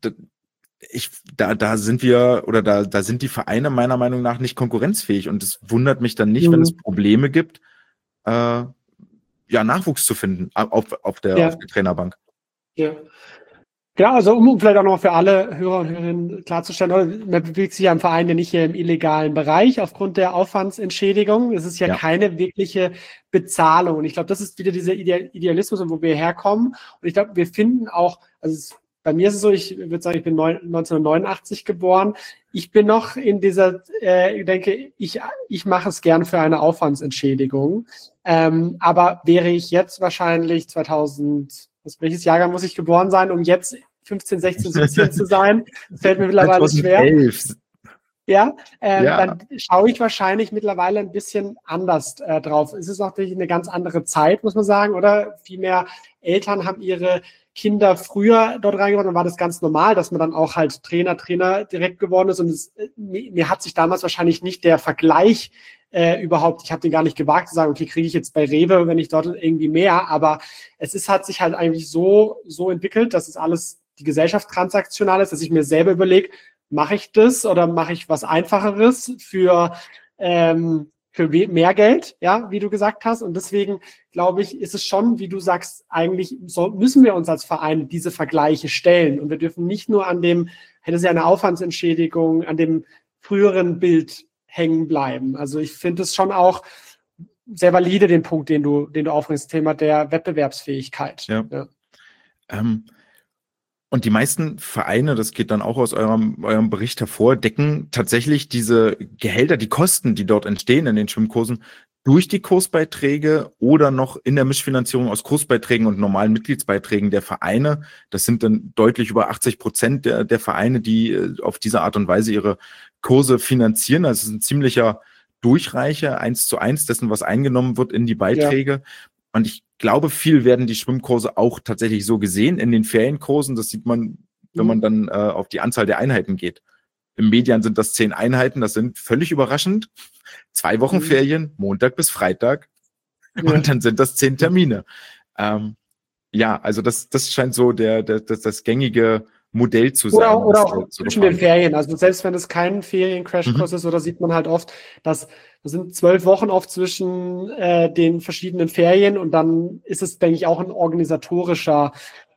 ich, da, da sind wir oder da, da sind die Vereine meiner Meinung nach nicht konkurrenzfähig und es wundert mich dann nicht, mhm. wenn es Probleme gibt, äh, ja, Nachwuchs zu finden auf, auf, der, ja. auf der Trainerbank. Ja. Ja, also um vielleicht auch noch für alle Hörer und Hörerinnen klarzustellen, man bewegt sich ja im Verein ja nicht hier im illegalen Bereich aufgrund der Aufwandsentschädigung. Es ist ja, ja. keine wirkliche Bezahlung. Und ich glaube, das ist wieder dieser Idealismus, wo wir herkommen. Und ich glaube, wir finden auch, also es bei mir ist es so, ich würde sagen, ich bin neunzehnhundertneunundachtzig geboren. Ich bin noch in dieser, äh, ich denke, ich, ich mache es gern für eine Aufwandsentschädigung. Ähm, aber wäre ich jetzt wahrscheinlich zweitausend, was, welches Jahrgang muss ich geboren sein, um jetzt fünfzehn, sechzehn, siebzehn zu sein? Das fällt mir mittlerweile schwer. Ja, ähm, ja, dann schaue ich wahrscheinlich mittlerweile ein bisschen anders äh, drauf. Es ist natürlich eine ganz andere Zeit, muss man sagen, oder? Viel mehr Eltern haben ihre Kinder früher dort reingebracht, dann war das ganz normal, dass man dann auch halt Trainer, Trainer direkt geworden ist und es, mir, mir hat sich damals wahrscheinlich nicht der Vergleich äh, überhaupt, ich habe den gar nicht gewagt zu sagen, okay, kriege ich jetzt bei Rewe, wenn ich dort irgendwie mehr, aber es ist, hat sich halt eigentlich so, so entwickelt, dass es alles die Gesellschaft transaktional ist, dass ich mir selber überlege, mache ich das oder mache ich was Einfacheres für ähm, für mehr Geld, ja, wie du gesagt hast. Und deswegen, glaube ich, ist es schon, wie du sagst, eigentlich so müssen wir uns als Verein diese Vergleiche stellen. Und wir dürfen nicht nur an dem, hätte es ja eine Aufwandsentschädigung, an dem früheren Bild hängen bleiben. Also ich finde es schon auch sehr valide, den Punkt, den du, den du aufbringst, das Thema der Wettbewerbsfähigkeit. Ja. ja. Ähm, Und die meisten Vereine, das geht dann auch aus eurem, eurem Bericht hervor, decken tatsächlich diese Gehälter, die Kosten, die dort entstehen in den Schwimmkursen, durch die Kursbeiträge oder noch in der Mischfinanzierung aus Kursbeiträgen und normalen Mitgliedsbeiträgen der Vereine. Das sind dann deutlich über achtzig Prozent der, der Vereine, die auf diese Art und Weise ihre Kurse finanzieren. Das ist ein ziemlicher Durchreicher, eins zu eins dessen, was eingenommen wird in die Beiträge. Ja. Und ich glaube, viel werden die Schwimmkurse auch tatsächlich so gesehen in den Ferienkursen. Das sieht man, wenn man dann äh, auf die Anzahl der Einheiten geht. Im Median sind das zehn Einheiten. Das sind völlig überraschend. Zwei Wochen mhm. Ferien, Montag bis Freitag. Ja. Und dann sind das zehn Termine. Ähm, ja, also das, das scheint so der, der, das, das gängige Modell zu sein. Oder, oder auch zwischen den Ferien. Also selbst wenn es kein Ferien-Crashkurs mhm. ist, oder sieht man halt oft, dass das sind zwölf Wochen oft zwischen äh, den verschiedenen Ferien und dann ist es, denke ich, auch ein organisatorischer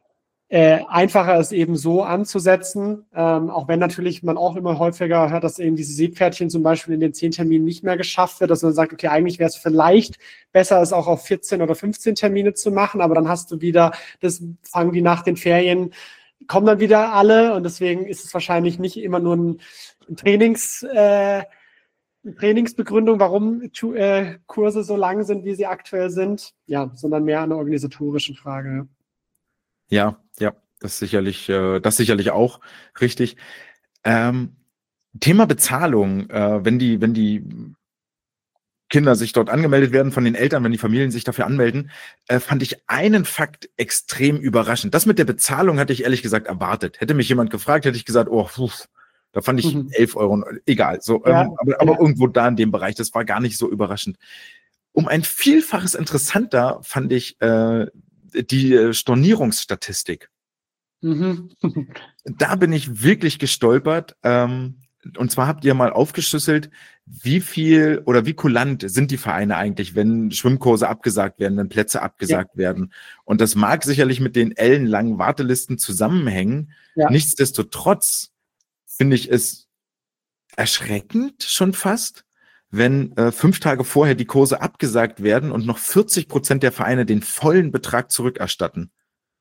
äh, einfacher ist, eben so anzusetzen, ähm, auch wenn natürlich man auch immer häufiger hört, dass eben diese Seepferdchen zum Beispiel in den zehn Terminen nicht mehr geschafft wird, dass man sagt, okay, eigentlich wäre es vielleicht besser, es auch auf vierzehn oder fünfzehn Termine zu machen, aber dann hast du wieder, das fangen die nach den Ferien, kommen dann wieder alle und deswegen ist es wahrscheinlich nicht immer nur ein, ein Trainings, äh, eine Trainingsbegründung, warum äh, Kurse so lang sind, wie sie aktuell sind, ja, sondern mehr eine organisatorische Frage. Ja, ja, das sicherlich, äh, das sicherlich auch richtig. Ähm, Thema Bezahlung, äh, wenn die, wenn die Kinder sich dort angemeldet werden von den Eltern, wenn die Familien sich dafür anmelden, äh, fand ich einen Fakt extrem überraschend. Das mit der Bezahlung hatte ich ehrlich gesagt erwartet. Hätte mich jemand gefragt, hätte ich gesagt, oh, puh, da fand ich mhm. elf Euro, egal, so, ja, ähm, aber, aber ja. irgendwo da in dem Bereich, das war gar nicht so überraschend. Um ein Vielfaches interessanter fand ich äh, die äh, Stornierungsstatistik. Mhm. Da bin ich wirklich gestolpert. Ähm, und zwar habt ihr mal aufgeschlüsselt, wie viel oder wie kulant sind die Vereine eigentlich, wenn Schwimmkurse abgesagt werden, wenn Plätze abgesagt ja. werden. Und das mag sicherlich mit den ellenlangen Wartelisten zusammenhängen. Ja. Nichtsdestotrotz finde ich es erschreckend schon fast, wenn äh, fünf Tage vorher die Kurse abgesagt werden und noch vierzig Prozent der Vereine den vollen Betrag zurückerstatten.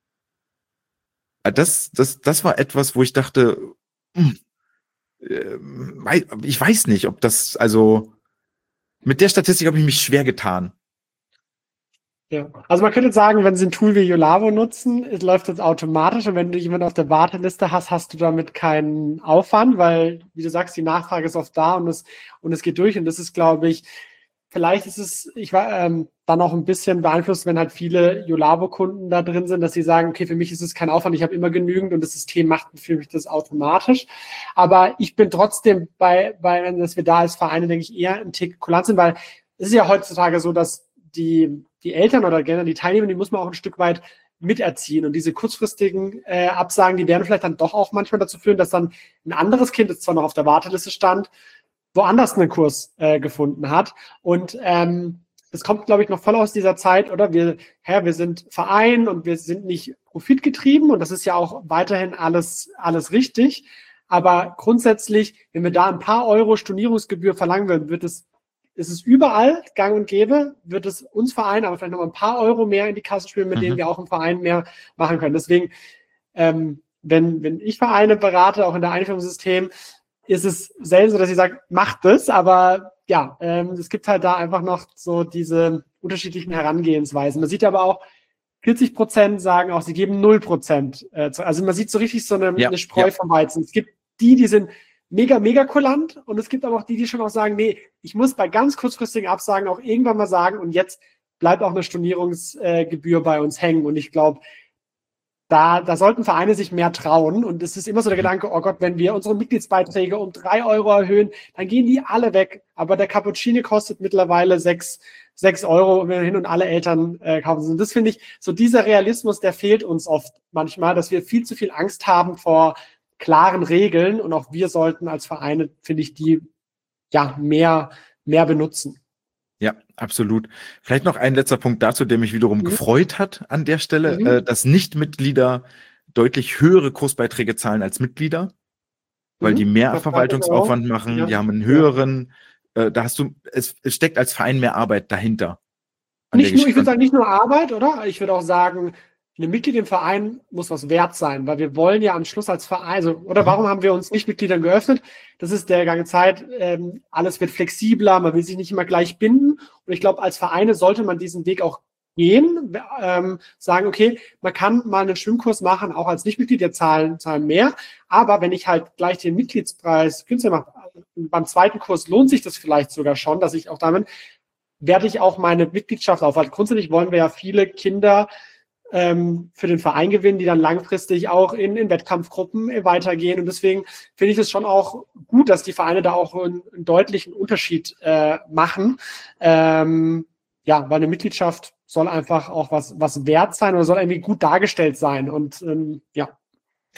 Das, das, das war etwas, wo ich dachte, mh, äh, ich weiß nicht, ob das, also mit der Statistik habe ich mich schwer getan. Ja, also man könnte sagen, wenn Sie ein Tool wie Yolavo nutzen, es läuft das automatisch und wenn du jemanden auf der Warteliste hast, hast du damit keinen Aufwand, weil, wie du sagst, die Nachfrage ist oft da und es, und es geht durch und das ist, glaube ich, vielleicht ist es, ich war ähm, dann auch ein bisschen beeinflusst, wenn halt viele Yolavo-Kunden da drin sind, dass sie sagen, okay, für mich ist es kein Aufwand, ich habe immer genügend und das System macht für mich das automatisch. Aber ich bin trotzdem bei, bei, dass wir da als Vereine, denke ich, eher ein Tick kulant sind, weil es ist ja heutzutage so, dass die, die Eltern oder generell die Teilnehmer, die muss man auch ein Stück weit miterziehen. Und diese kurzfristigen äh, Absagen, die werden vielleicht dann doch auch manchmal dazu führen, dass dann ein anderes Kind, das zwar noch auf der Warteliste stand, woanders einen Kurs äh, gefunden hat. Und ähm, das kommt, glaube ich, noch voll aus dieser Zeit, oder? Wir, hä, wir sind Verein und wir sind nicht profitgetrieben und das ist ja auch weiterhin alles, alles richtig. Aber grundsätzlich, wenn wir da ein paar Euro Stornierungsgebühr verlangen würden, wird es, ist es überall gang und gäbe, wird es uns Verein aber vielleicht noch ein paar Euro mehr in die Kasse spielen, mit mhm. denen wir auch im Verein mehr machen können. Deswegen, ähm, wenn, wenn ich Vereine berate, auch in der Einführungssystem, ist es selten so, dass ich sage, macht das, aber ja, ähm, es gibt halt da einfach noch so diese unterschiedlichen Herangehensweisen. Man sieht aber auch, vierzig Prozent sagen auch, sie geben null Prozent. Äh, zu, also man sieht so richtig so eine, ja, eine Spreu ja. vom Weizen. Es gibt die, die sind mega, mega kulant und es gibt aber auch die, die schon auch sagen, nee, ich muss bei ganz kurzfristigen Absagen auch irgendwann mal sagen und jetzt bleibt auch eine Stornierungsgebühr äh, bei uns hängen und ich glaube, Da, da sollten Vereine sich mehr trauen. Und es ist immer so der Gedanke, oh Gott, wenn wir unsere Mitgliedsbeiträge um drei Euro erhöhen, dann gehen die alle weg. Aber der Cappuccino kostet mittlerweile sechs, sechs Euro und wir hin und alle Eltern äh, kaufen sie. Und das finde ich, so dieser Realismus, der fehlt uns oft manchmal, dass wir viel zu viel Angst haben vor klaren Regeln. Und auch wir sollten als Vereine, finde ich, die ja mehr, mehr benutzen. Ja, absolut. Vielleicht noch ein letzter Punkt dazu, der mich wiederum mhm. gefreut hat an der Stelle, mhm. äh, dass Nichtmitglieder deutlich höhere Kursbeiträge zahlen als Mitglieder, weil mhm. die mehr das Verwaltungsaufwand machen, ja. die haben einen höheren, äh, da hast du, es, es steckt als Verein mehr Arbeit dahinter. Nicht nur, ich würde sagen, nicht nur Arbeit, oder? Ich würde auch sagen, eine Mitglied im Verein muss was wert sein, weil wir wollen ja am Schluss als Verein, also, oder warum haben wir uns Nichtmitgliedern geöffnet? Das ist der ganze Zeit, ähm, alles wird flexibler, man will sich nicht immer gleich binden. Und ich glaube, als Vereine sollte man diesen Weg auch gehen, ähm, sagen, okay, man kann mal einen Schwimmkurs machen, auch als Nichtmitglied, der zahlen, zahlen mehr. Aber wenn ich halt gleich den Mitgliedspreis günstiger mache, beim zweiten Kurs lohnt sich das vielleicht sogar schon, dass ich auch damit, werde ich auch meine Mitgliedschaft aufhalten. Grundsätzlich wollen wir ja viele Kinder ähm, für den Verein gewinnen, die dann langfristig auch in, in Wettkampfgruppen weitergehen. Und deswegen finde ich es schon auch gut, dass die Vereine da auch einen, einen deutlichen Unterschied äh, machen. Ähm, ja, weil eine Mitgliedschaft soll einfach auch was, was wert sein oder soll irgendwie gut dargestellt sein. Und ähm, ja. Ja.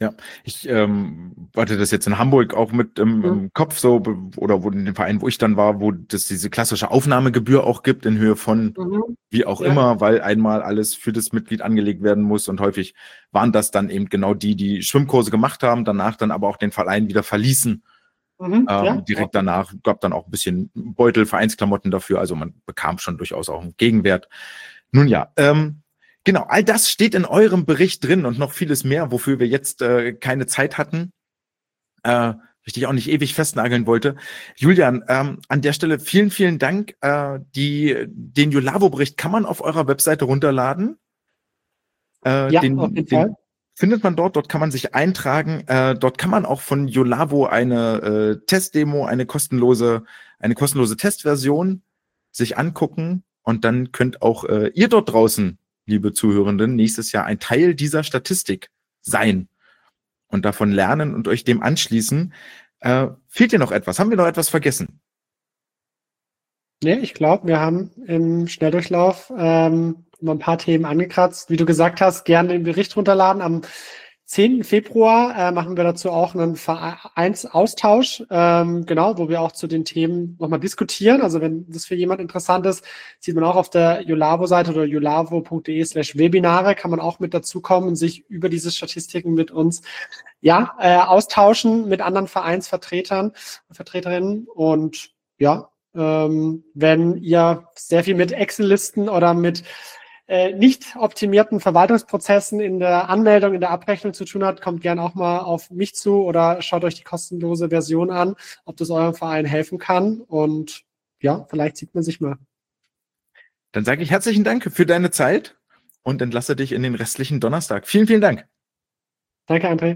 Ja, ich ähm, hatte das jetzt in Hamburg auch mit im, Mhm. im Kopf so, be- oder wo in dem Verein, wo ich dann war, wo es diese klassische Aufnahmegebühr auch gibt in Höhe von Mhm. wie auch Ja. immer, weil einmal alles für das Mitglied angelegt werden muss und häufig waren das dann eben genau die, die Schwimmkurse gemacht haben, danach dann aber auch den Verein wieder verließen. Mhm. Äh, Ja. und direkt danach gab dann auch ein bisschen Beutel, Vereinsklamotten dafür, also man bekam schon durchaus auch einen Gegenwert. Nun ja, ähm, genau, all das steht in eurem Bericht drin und noch vieles mehr, wofür wir jetzt äh, keine Zeit hatten, äh, ich dich auch nicht ewig festnageln wollte. Julian, ähm, an der Stelle vielen, vielen Dank. Äh, die, den Julavo-Bericht kann man auf eurer Webseite runterladen. Äh, Ja, auf den, jeden Fall. den findet man dort, dort kann man sich eintragen. Äh, dort kann man auch von Julavo eine äh, Testdemo, eine kostenlose, eine kostenlose Testversion sich angucken und dann könnt auch äh, ihr dort draußen, liebe Zuhörenden, nächstes Jahr ein Teil dieser Statistik sein und davon lernen und euch dem anschließen. Äh, fehlt dir noch etwas? Haben wir noch etwas vergessen? Nee, ich glaube, wir haben im Schnelldurchlauf ähm, mal ein paar Themen angekratzt. Wie du gesagt hast, gerne den Bericht runterladen. Am zehnten Februar äh, machen wir dazu auch einen Vereinsaustausch, ähm, genau, wo wir auch zu den Themen nochmal diskutieren. Also wenn das für jemand interessant ist, sieht man auch auf der Julavo-Seite oder julavo.de slash Webinare, kann man auch mit dazukommen und sich über diese Statistiken mit uns ja äh, austauschen mit anderen Vereinsvertretern und Vertreterinnen. Und ja, ähm, wenn ihr sehr viel mit Excel-Listen oder mit äh, nicht optimierten Verwaltungsprozessen in der Anmeldung, in der Abrechnung zu tun hat, kommt gerne auch mal auf mich zu oder schaut euch die kostenlose Version an, ob das eurem Verein helfen kann. Und ja, vielleicht sieht man sich mal. Dann sage ich herzlichen Dank für deine Zeit und entlasse dich in den restlichen Donnerstag. Vielen, vielen Dank. Danke, André.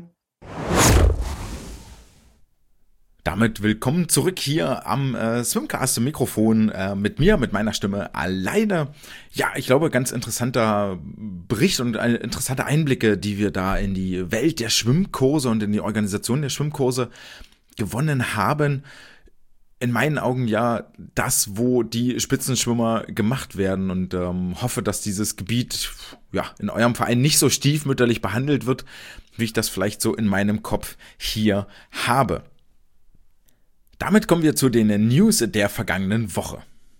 Damit willkommen zurück hier am äh, Swimcast Mikrofon äh, mit mir, mit meiner Stimme alleine. Ja, ich glaube, ganz interessanter Bericht und äh, interessante Einblicke, die wir da in die Welt der Schwimmkurse und in die Organisation der Schwimmkurse gewonnen haben. In meinen Augen ja das, wo die Spitzenschwimmer gemacht werden und ähm, hoffe, dass dieses Gebiet ja in eurem Verein nicht so stiefmütterlich behandelt wird, wie ich das vielleicht so in meinem Kopf hier habe. Damit kommen wir zu den News der vergangenen Woche.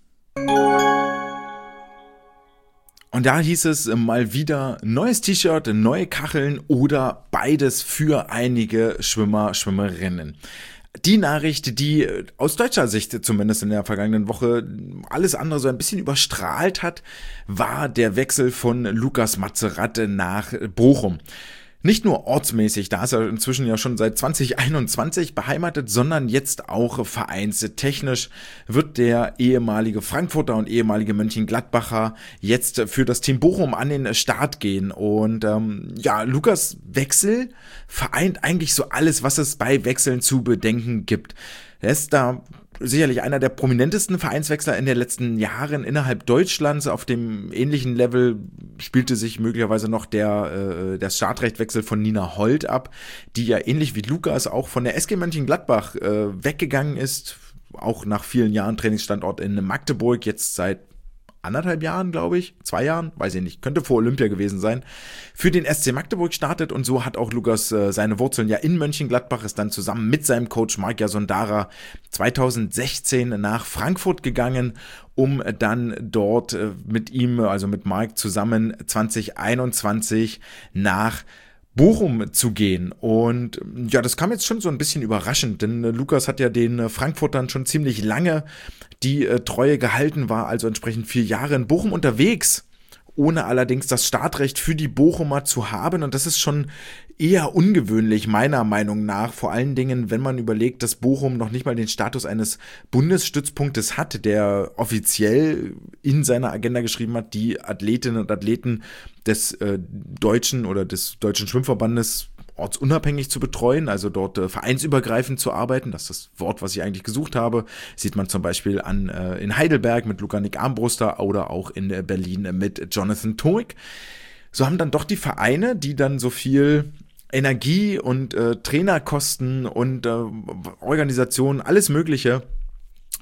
Und da hieß es mal wieder neues T-Shirt, neue Kacheln oder beides für einige Schwimmer, Schwimmerinnen. Die Nachricht, die aus deutscher Sicht zumindest in der vergangenen Woche alles andere so ein bisschen überstrahlt hat, war der Wechsel von Lukas Mazerat nach Bochum. Nicht nur ortsmäßig, da ist er inzwischen ja schon seit zwanzig einundzwanzig beheimatet, sondern jetzt auch vereinstechnisch wird der ehemalige Frankfurter und ehemalige Mönchengladbacher jetzt für das Team Bochum an den Start gehen. Und ähm, ja, Lukas Wechsel vereint eigentlich so alles, was es bei Wechseln zu bedenken gibt. Er ist da sicherlich einer der prominentesten Vereinswechsler in den letzten Jahren innerhalb Deutschlands. Auf dem ähnlichen Level spielte sich möglicherweise noch der, äh, der Startrechtwechsel von Nina Holt ab, die ja ähnlich wie Lukas auch von der S G Mönchengladbach äh, weggegangen ist, auch nach vielen Jahren Trainingsstandort in Magdeburg, jetzt seit anderthalb Jahren, glaube ich, zwei Jahren, weiß ich nicht, könnte vor Olympia gewesen sein, für den S C Magdeburg startet und so hat auch Lukas äh, seine Wurzeln ja in Mönchengladbach, ist dann zusammen mit seinem Coach Marc Jasondara zweitausendsechzehn nach Frankfurt gegangen, um dann dort äh, mit ihm, also mit Marc zusammen zwanzig einundzwanzig nach Bochum zu gehen. Und ja, das kam jetzt schon so ein bisschen überraschend, denn äh, Lukas hat ja den äh, Frankfurtern schon ziemlich lange die äh, Treue gehalten, war also entsprechend vier Jahre in Bochum unterwegs, ohne allerdings das Startrecht für die Bochumer zu haben. Und das ist schon eher ungewöhnlich, meiner Meinung nach. Vor allen Dingen, wenn man überlegt, dass Bochum noch nicht mal den Status eines Bundesstützpunktes hat, der offiziell in seiner Agenda geschrieben hat, die Athletinnen und Athleten des äh, deutschen oder des deutschen Schwimmverbandes ortsunabhängig zu betreuen, also dort äh, vereinsübergreifend zu arbeiten. Das ist das Wort, was ich eigentlich gesucht habe. Sieht man zum Beispiel an äh, in Heidelberg mit Luca-Nick Armbruster oder auch in äh, Berlin mit Jonathan Toik. So haben dann doch die Vereine, die dann so viel Energie und äh, Trainerkosten und äh, Organisation, alles Mögliche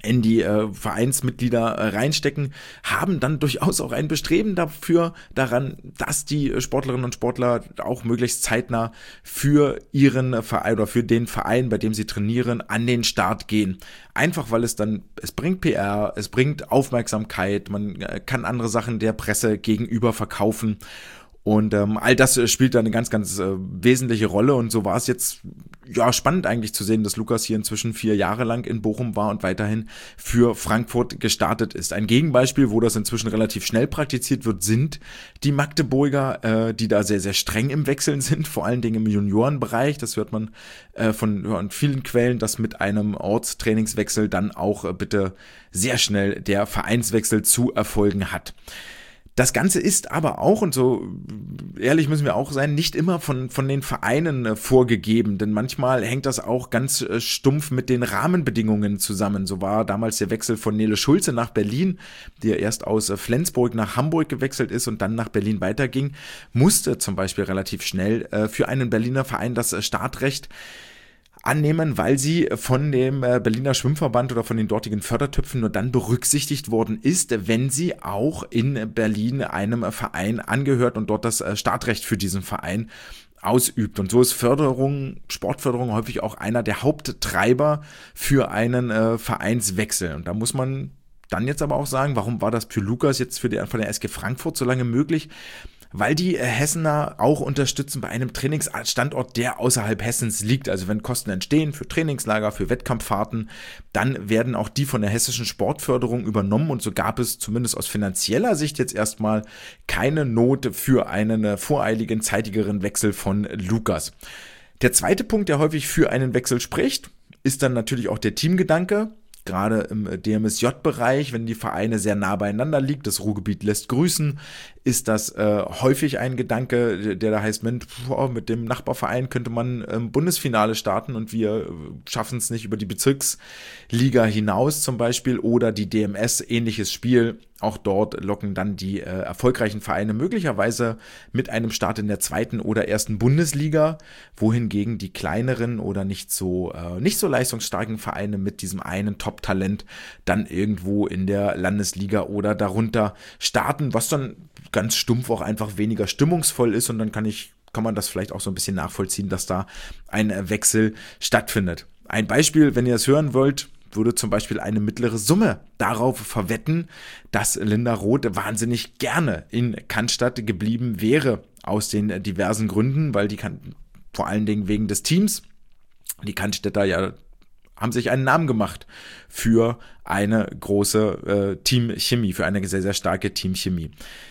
in die äh, Vereinsmitglieder äh, reinstecken, haben dann durchaus auch ein Bestreben dafür, daran, dass die Sportlerinnen und Sportler auch möglichst zeitnah für ihren Verein oder für den Verein, bei dem sie trainieren, an den Start gehen. Einfach, weil es dann, es bringt P R, es bringt Aufmerksamkeit, man äh, kann andere Sachen der Presse gegenüber verkaufen. Und ähm, all das äh, spielt da eine ganz, ganz äh, wesentliche Rolle. Und so war es jetzt ja spannend eigentlich zu sehen, dass Lukas hier inzwischen vier Jahre lang in Bochum war und weiterhin für Frankfurt gestartet ist. Ein Gegenbeispiel, wo das inzwischen relativ schnell praktiziert wird, sind die Magdeburger, äh, die da sehr, sehr streng im Wechseln sind, vor allen Dingen im Juniorenbereich. Das hört man äh, von, von vielen Quellen, dass mit einem Ortstrainingswechsel dann auch äh, bitte sehr schnell der Vereinswechsel zu erfolgen hat. Das Ganze ist aber auch, und so ehrlich müssen wir auch sein, nicht immer von, von den Vereinen äh, vorgegeben, denn manchmal hängt das auch ganz äh, stumpf mit den Rahmenbedingungen zusammen. So war damals der Wechsel von Nele Schulze nach Berlin, die ja erst aus äh, Flensburg nach Hamburg gewechselt ist und dann nach Berlin weiterging, musste zum Beispiel relativ schnell äh, für einen Berliner Verein das äh, Startrecht annehmen, weil sie von dem Berliner Schwimmverband oder von den dortigen Fördertöpfen nur dann berücksichtigt worden ist, wenn sie auch in Berlin einem Verein angehört und dort das Startrecht für diesen Verein ausübt. Und so ist Förderung, Sportförderung häufig auch einer der Haupttreiber für einen äh, Vereinswechsel. Und da muss man dann jetzt aber auch sagen, warum war das für Lukas jetzt für die, von der S G Frankfurt so lange möglich? Weil die Hessener auch unterstützen bei einem Trainingsstandort, der außerhalb Hessens liegt. Also wenn Kosten entstehen für Trainingslager, für Wettkampffahrten, dann werden auch die von der hessischen Sportförderung übernommen. Und so gab es zumindest aus finanzieller Sicht jetzt erstmal keine Not für einen voreiligen, zeitigeren Wechsel von Lukas. Der zweite Punkt, der häufig für einen Wechsel spricht, ist dann natürlich auch der Teamgedanke. Gerade im D M S J-Bereich, wenn die Vereine sehr nah beieinander liegen, das Ruhrgebiet lässt grüßen, ist das äh, häufig ein Gedanke, der da heißt, Mensch, boah, mit dem Nachbarverein könnte man im Bundesfinale starten und wir schaffen es nicht über die Bezirksliga hinaus zum Beispiel oder die D M S, ähnliches Spiel. Auch dort locken dann die äh, erfolgreichen Vereine möglicherweise mit einem Start in der zweiten oder ersten Bundesliga, wohingegen die kleineren oder nicht so äh, nicht so leistungsstarken Vereine mit diesem einen Top-Talent dann irgendwo in der Landesliga oder darunter starten, was dann ganz stumpf auch einfach weniger stimmungsvoll ist und dann kann ich kann man das vielleicht auch so ein bisschen nachvollziehen, dass da ein Wechsel stattfindet. Ein Beispiel, wenn ihr es hören wollt, würde zum Beispiel eine mittlere Summe darauf verwetten, dass Linda Roth wahnsinnig gerne in Cannstatt geblieben wäre, aus den diversen Gründen, weil die kann, vor allen Dingen wegen des Teams, die Cannstätter ja haben sich einen Namen gemacht für eine große äh, Teamchemie, für eine sehr, sehr starke Teamchemie.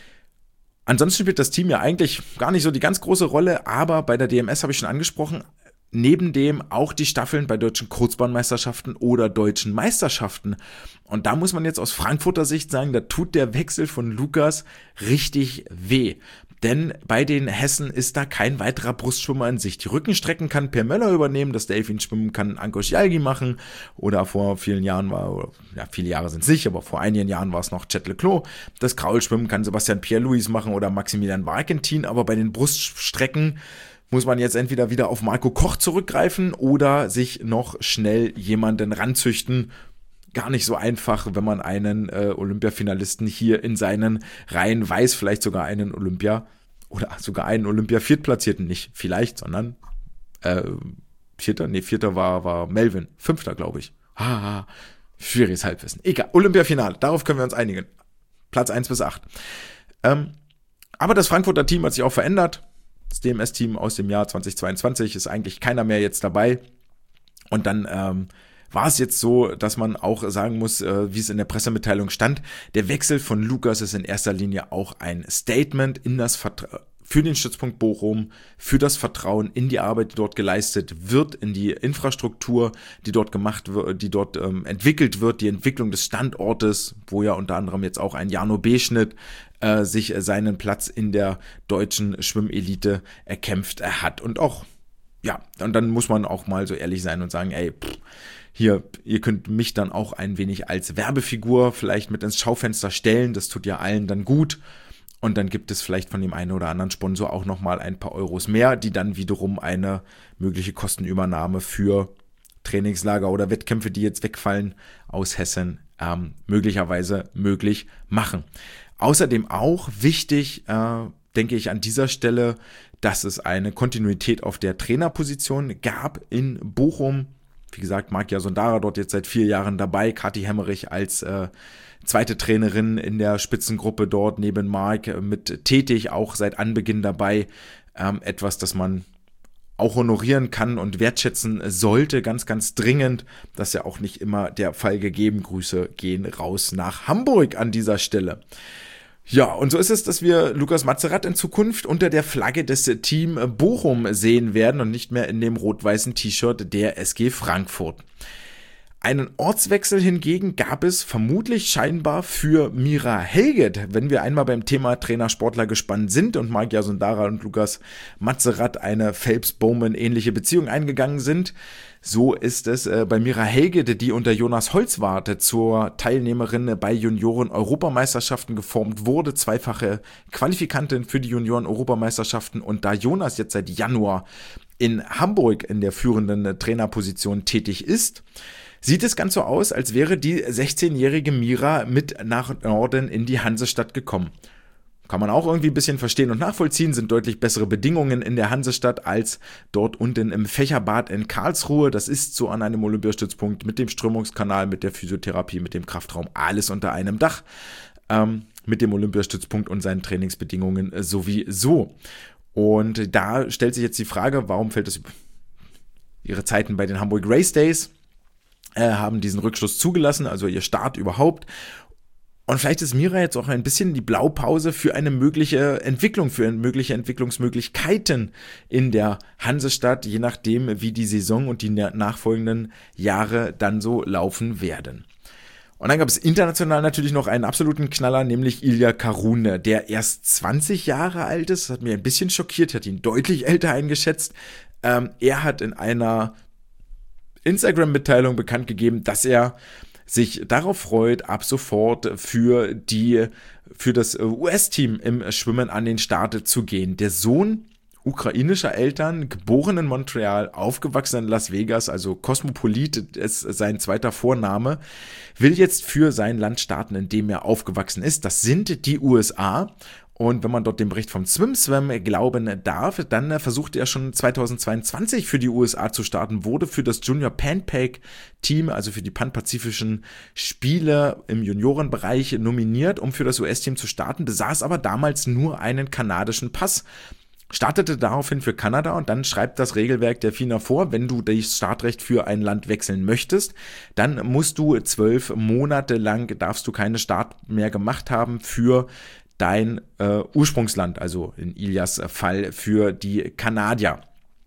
Ansonsten spielt das Team ja eigentlich gar nicht so die ganz große Rolle, aber bei der D M S habe ich schon angesprochen, neben dem auch die Staffeln bei deutschen Kurzbahnmeisterschaften oder deutschen Meisterschaften. Und da muss man jetzt aus Frankfurter Sicht sagen, da tut der Wechsel von Lukas richtig weh. Denn bei den Hessen ist da kein weiterer Brustschwimmer in Sicht. Die Rückenstrecken kann Per Möller übernehmen, das Delfin-Schwimmen kann Anko Schialgi machen oder vor vielen Jahren war, ja viele Jahre sind es nicht, aber vor einigen Jahren war es noch Chet Leclos. Das Kraulschwimmen kann Sebastian Pierre-Louis machen oder Maximilian Warkentin, aber bei den Bruststrecken muss man jetzt entweder wieder auf Marco Koch zurückgreifen oder sich noch schnell jemanden ranzüchten. Gar nicht so einfach, wenn man einen äh, Olympiafinalisten hier in seinen Reihen weiß, vielleicht sogar einen Olympia oder sogar einen Olympia-Viertplatzierten, nicht vielleicht, sondern äh, Vierter, nee, Vierter war, war Melvin, Fünfter, glaube ich. Ah, schwieriges Halbwissen. Egal, Olympiafinale, darauf können wir uns einigen. Platz eins bis acht. Ähm, aber das Frankfurter Team hat sich auch verändert. Das D M S-Team aus dem Jahr zweitausendzweiundzwanzig ist eigentlich keiner mehr jetzt dabei. Und dann ähm, war es jetzt so, dass man auch sagen muss, äh, wie es in der Pressemitteilung stand, der Wechsel von Lukas ist in erster Linie auch ein Statement in das Vertra- für den Stützpunkt Bochum, für das Vertrauen in die Arbeit, die dort geleistet wird, in die Infrastruktur, die dort gemacht wird, die dort ähm, entwickelt wird, die Entwicklung des Standortes, wo ja unter anderem jetzt auch ein Jano B-Schnitt äh, sich seinen Platz in der deutschen Schwimmelite erkämpft hat. Und auch, ja, und dann muss man auch mal so ehrlich sein und sagen, ey, pff, hier, ihr könnt mich dann auch ein wenig als Werbefigur vielleicht mit ins Schaufenster stellen, das tut ja allen dann gut. Und dann gibt es vielleicht von dem einen oder anderen Sponsor auch nochmal ein paar Euros mehr, die dann wiederum eine mögliche Kostenübernahme für Trainingslager oder Wettkämpfe, die jetzt wegfallen aus Hessen, ähm, möglicherweise möglich machen. Außerdem auch wichtig, äh, denke ich an dieser Stelle, dass es eine Kontinuität auf der Trainerposition gab in Bochum. Wie gesagt, Magia Sondara dort jetzt seit vier Jahren dabei, Kathi Hemmerich als äh, zweite Trainerin in der Spitzengruppe dort neben Marc äh, mit tätig, auch seit Anbeginn dabei. Ähm, etwas, das man auch honorieren kann und wertschätzen sollte, ganz, ganz dringend. Das ist ja auch nicht immer der Fall gegeben. Grüße gehen raus nach Hamburg an dieser Stelle. Ja, und so ist es, dass wir Lukas Matzerath in Zukunft unter der Flagge des Team Bochum sehen werden und nicht mehr in dem rot-weißen T-Shirt der S G Frankfurt. Einen Ortswechsel hingegen gab es vermutlich scheinbar für Mira Helget. Wenn wir einmal beim Thema Trainer-Sportler gespannt sind und Magia Sondara und Lukas Matzerath eine Phelps-Bowman-ähnliche Beziehung eingegangen sind, so ist es äh, bei Mira Helget, die unter Jonas Holzwart zur Teilnehmerin bei Junioren-Europameisterschaften geformt wurde, zweifache Qualifikantin für die Junioren-Europameisterschaften, und da Jonas jetzt seit Januar in Hamburg in der führenden Trainerposition tätig ist, sieht es ganz so aus, als wäre die sechzehnjährige Mira mit nach Norden in die Hansestadt gekommen. Kann man auch irgendwie ein bisschen verstehen und nachvollziehen, sind deutlich bessere Bedingungen in der Hansestadt als dort unten im Fächerbad in Karlsruhe. Das ist so an einem Olympiastützpunkt mit dem Strömungskanal, mit der Physiotherapie, mit dem Kraftraum, alles unter einem Dach, ähm, mit dem Olympiastützpunkt und seinen Trainingsbedingungen sowieso. Und da stellt sich jetzt die Frage, warum fällt es ihre Zeiten bei den Hamburg Race Days? haben diesen Rückschluss zugelassen, also ihr Start überhaupt. Und vielleicht ist Mira jetzt auch ein bisschen die Blaupause für eine mögliche Entwicklung, für mögliche Entwicklungsmöglichkeiten in der Hansestadt, je nachdem, wie die Saison und die nachfolgenden Jahre dann so laufen werden. Und dann gab es international natürlich noch einen absoluten Knaller, nämlich Ilya Karune, der erst zwanzig Jahre alt ist. Das hat mich ein bisschen schockiert, ich hatte ihn deutlich älter eingeschätzt. Ähm, er hat in einer Instagram-Mitteilung bekannt gegeben, dass er sich darauf freut, ab sofort für die für das U S-Team im Schwimmen an den Start zu gehen. Der Sohn ukrainischer Eltern, geboren in Montreal, aufgewachsen in Las Vegas, also Kosmopolit ist sein zweiter Vorname, will jetzt für sein Land starten, in dem er aufgewachsen ist. Das sind die U S A. Und wenn man dort dem Bericht vom SwimSwam glauben darf, dann versuchte er schon zweitausendzweiundzwanzig für die U S A zu starten, wurde für das Junior Panpack Team, also für die Pan-Pazifischen Spiele im Juniorenbereich nominiert, um für das U S-Team zu starten, besaß aber damals nur einen kanadischen Pass. Startete daraufhin für Kanada und dann schreibt das Regelwerk der FINA vor, wenn du das Startrecht für ein Land wechseln möchtest, dann musst du zwölf Monate lang, darfst du keine Start mehr gemacht haben für dein äh, Ursprungsland, also in Ilyas Fall für die Kanadier.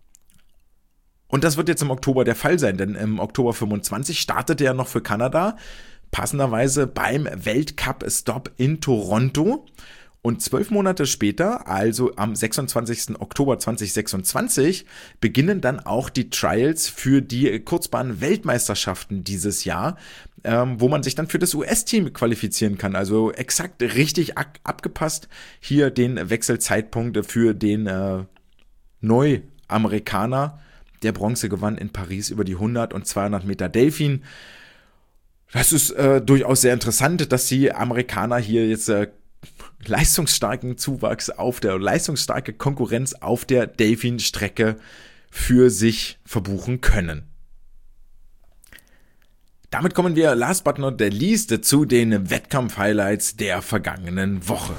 Und das wird jetzt im Oktober der Fall sein, denn im Oktober fünfundzwanzig startete er noch für Kanada, passenderweise beim Weltcup-Stop in Toronto. Und zwölf Monate später, also am sechsundzwanzigsten Oktober zweitausendsechsundzwanzig, beginnen dann auch die Trials für die Kurzbahn-Weltmeisterschaften dieses Jahr, ähm, wo man sich dann für das U S-Team qualifizieren kann. Also exakt richtig ab- abgepasst hier den Wechselzeitpunkt für den äh, Neuamerikaner, der Bronze gewann in Paris über die hundert und zweihundert Meter Delfin. Das ist äh, durchaus sehr interessant, dass die Amerikaner hier jetzt äh, leistungsstarken Zuwachs auf der, leistungsstarke Konkurrenz auf der Delfin-Strecke für sich verbuchen können. Damit kommen wir last but not least zu den Wettkampf-Highlights der vergangenen Woche.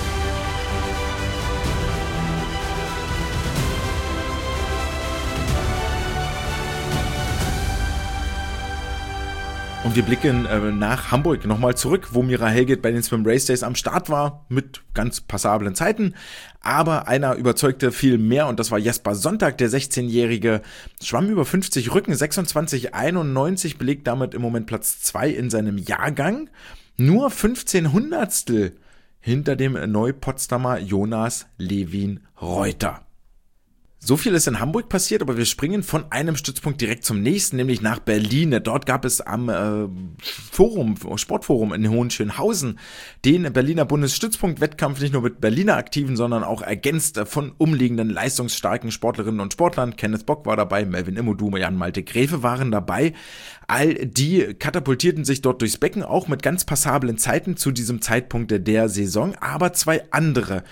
Und wir blicken äh, nach Hamburg nochmal zurück, wo Mira Helget bei den Swim Race Days am Start war, mit ganz passablen Zeiten. Aber einer überzeugte viel mehr und das war Jesper Sonntag, der sechzehnjährige, schwamm über fünfzig Rücken, sechsundzwanzig einundneunzig, belegt damit im Moment Platz zwei in seinem Jahrgang. Nur fünfzehn Hundertstel hinter dem Neu-Potsdamer Jonas Levin Reuter. So viel ist in Hamburg passiert, aber wir springen von einem Stützpunkt direkt zum nächsten, nämlich nach Berlin. Dort gab es am äh, Forum, Sportforum in Hohenschönhausen den Berliner Bundesstützpunkt-Wettkampf, nicht nur mit Berliner Aktiven, sondern auch ergänzt von umliegenden leistungsstarken Sportlerinnen und Sportlern. Kenneth Bock war dabei, Melvin Immodu, Jan-Malte Gräfe waren dabei. All die katapultierten sich dort durchs Becken, auch mit ganz passablen Zeiten zu diesem Zeitpunkt der Saison, aber zwei andere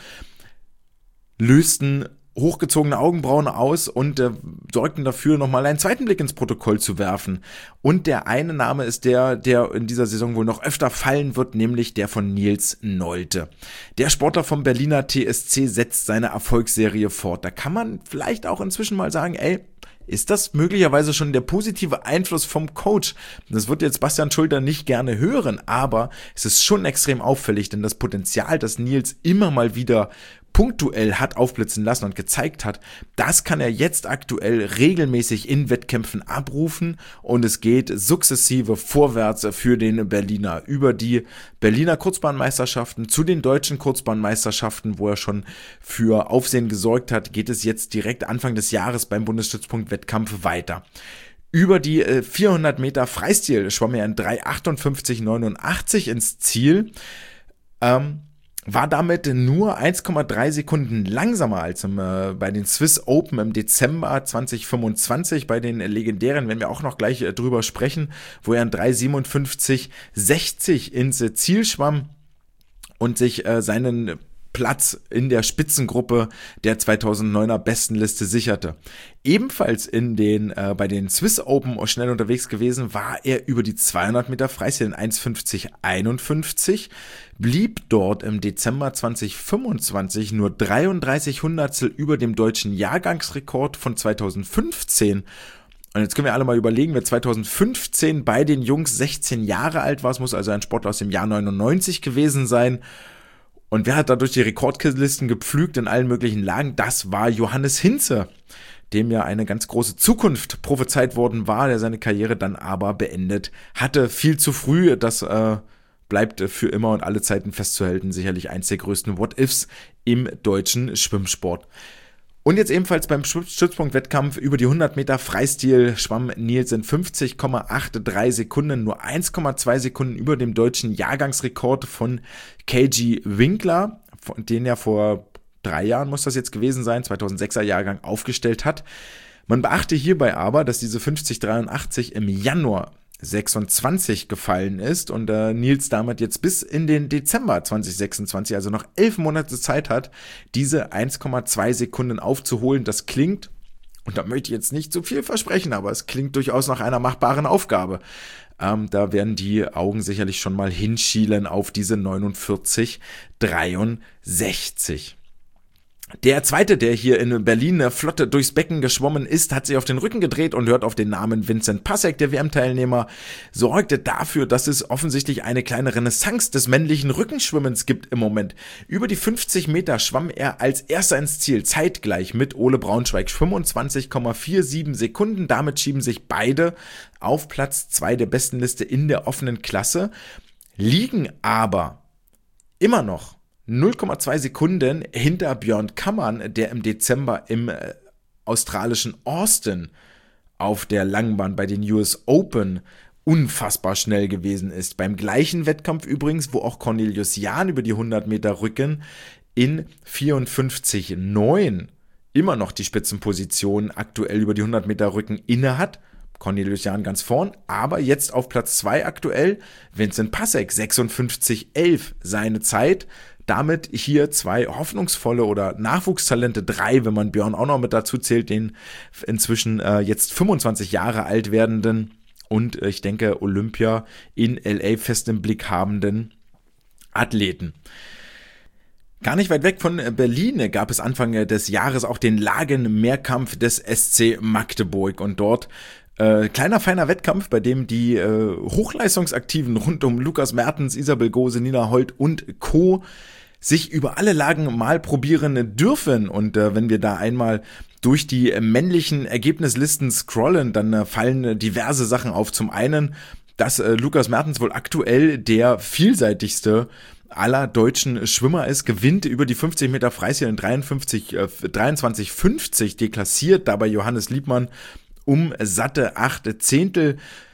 lösten hochgezogene Augenbrauen aus und äh, sorgten dafür, nochmal einen zweiten Blick ins Protokoll zu werfen. Und der eine Name ist der, der in dieser Saison wohl noch öfter fallen wird, nämlich der von Nils Nolte. Der Sportler vom Berliner T S C setzt seine Erfolgsserie fort. Da kann man vielleicht auch inzwischen mal sagen, ey, ist das möglicherweise schon der positive Einfluss vom Coach? Das wird jetzt Bastian Schulter nicht gerne hören, aber es ist schon extrem auffällig, denn das Potenzial, das Nils immer mal wieder punktuell hat aufblitzen lassen und gezeigt hat, das kann er jetzt aktuell regelmäßig in Wettkämpfen abrufen und es geht sukzessive vorwärts für den Berliner über die Berliner Kurzbahnmeisterschaften zu den deutschen Kurzbahnmeisterschaften, wo er schon für Aufsehen gesorgt hat, geht es jetzt direkt Anfang des Jahres beim Bundesstützpunkt-Wettkampf weiter. Über die äh, vierhundert Meter Freistil schwamm er in drei achtundfünfzig neunundachtzig ins Ziel. Ähm, war damit nur eins Komma drei Sekunden langsamer als im, äh, bei den Swiss Open im Dezember zwanzig fünfundzwanzig, bei den legendären, wenn wir auch noch gleich äh, drüber sprechen, wo er in drei siebenundfünfzig sechzig ins äh, Ziel schwamm und sich äh, seinen Platz in der Spitzengruppe der zweitausenddeuner Bestenliste sicherte. Ebenfalls in den äh, bei den Swiss Open schnell unterwegs gewesen war er über die zweihundert Meter Freistil in eins fünfzig einundfünfzig, blieb dort im Dezember zwanzig fünfundzwanzig nur dreiunddreißig Hundertstel über dem deutschen Jahrgangsrekord von zweitausendfünfzehn. Und jetzt können wir alle mal überlegen, wer zweitausendfünfzehn bei den Jungs sechzehn Jahre alt war, es muss also ein Sportler aus dem Jahr neunundneunzig gewesen sein. Und wer hat da durch die Rekordlisten gepflügt in allen möglichen Lagen? Das war Johannes Hinze, dem ja eine ganz große Zukunft prophezeit worden war, der seine Karriere dann aber beendet hatte. Viel zu früh, das äh, bleibt für immer und alle Zeiten festzuhalten. Sicherlich eins der größten What-Ifs im deutschen Schwimmsport. Und jetzt ebenfalls beim Stützpunkt-Wettkampf über die hundert Meter Freistil schwamm Nils in fünfzig Komma dreiundachtzig Sekunden, nur eins Komma zwei Sekunden über dem deutschen Jahrgangsrekord von K G Winkler, den er vor drei Jahren, muss das jetzt gewesen sein, zweitausendsechser Jahrgang aufgestellt hat. Man beachte hierbei aber, dass diese fünfzig Komma dreiundachtzig im Januar sechsundzwanzig gefallen ist und äh, Nils damit jetzt bis in den Dezember zwanzig sechsundzwanzig, also noch elf Monate Zeit hat, diese eins Komma zwei Sekunden aufzuholen. Das klingt, und da möchte ich jetzt nicht zu viel versprechen, aber es klingt durchaus nach einer machbaren Aufgabe. Ähm, da werden die Augen sicherlich schon mal hinschielen auf diese neunundvierzig Komma dreiundsechzig. Der zweite, der hier in Berlin eine Flotte durchs Becken geschwommen ist, hat sich auf den Rücken gedreht und hört auf den Namen Vincent Passek, der W M-Teilnehmer, sorgte dafür, dass es offensichtlich eine kleine Renaissance des männlichen Rückenschwimmens gibt im Moment. Über die fünfzig Meter schwamm er als erster ins Ziel, zeitgleich mit Ole Braunschweig, fünfundzwanzig Komma siebenundvierzig Sekunden. Damit schieben sich beide auf Platz zwei der Bestenliste in der offenen Klasse, liegen aber immer noch null Komma zwei Sekunden hinter Björn Kammern, der im Dezember im äh, australischen Austin auf der Langbahn bei den U S Open unfassbar schnell gewesen ist. Beim gleichen Wettkampf übrigens, wo auch Cornelius Jahn über die hundert Meter Rücken in vierundfünfzig Komma neun immer noch die Spitzenposition aktuell über die hundert Meter Rücken inne hat. Cornelius Jahn ganz vorn, aber jetzt auf Platz zwei aktuell Vincent Passek, sechsundfünfzig Komma elf seine Zeit. Damit hier zwei hoffnungsvolle oder Nachwuchstalente, drei, wenn man Björn auch noch mit dazu zählt, den inzwischen äh, jetzt fünfundzwanzig Jahre alt werdenden und äh, ich denke Olympia in L A fest im Blick habenden Athleten. Gar nicht weit weg von Berlin gab es Anfang des Jahres auch den Lagen-Mehrkampf des S C Magdeburg und dort Äh, kleiner, feiner Wettkampf, bei dem die äh, Hochleistungsaktiven rund um Lukas Mertens, Isabel Gose, Nina Holt und Co. sich über alle Lagen mal probieren dürfen. Und äh, wenn wir da einmal durch die äh, männlichen Ergebnislisten scrollen, dann äh, fallen äh, diverse Sachen auf. Zum einen, dass äh, Lukas Mertens wohl aktuell der vielseitigste aller deutschen Schwimmer ist, gewinnt über die fünfzig Meter Freistil in dreiundzwanzig fünfzig, deklassiert dabei Johannes Liebmann um satte acht Zehntel.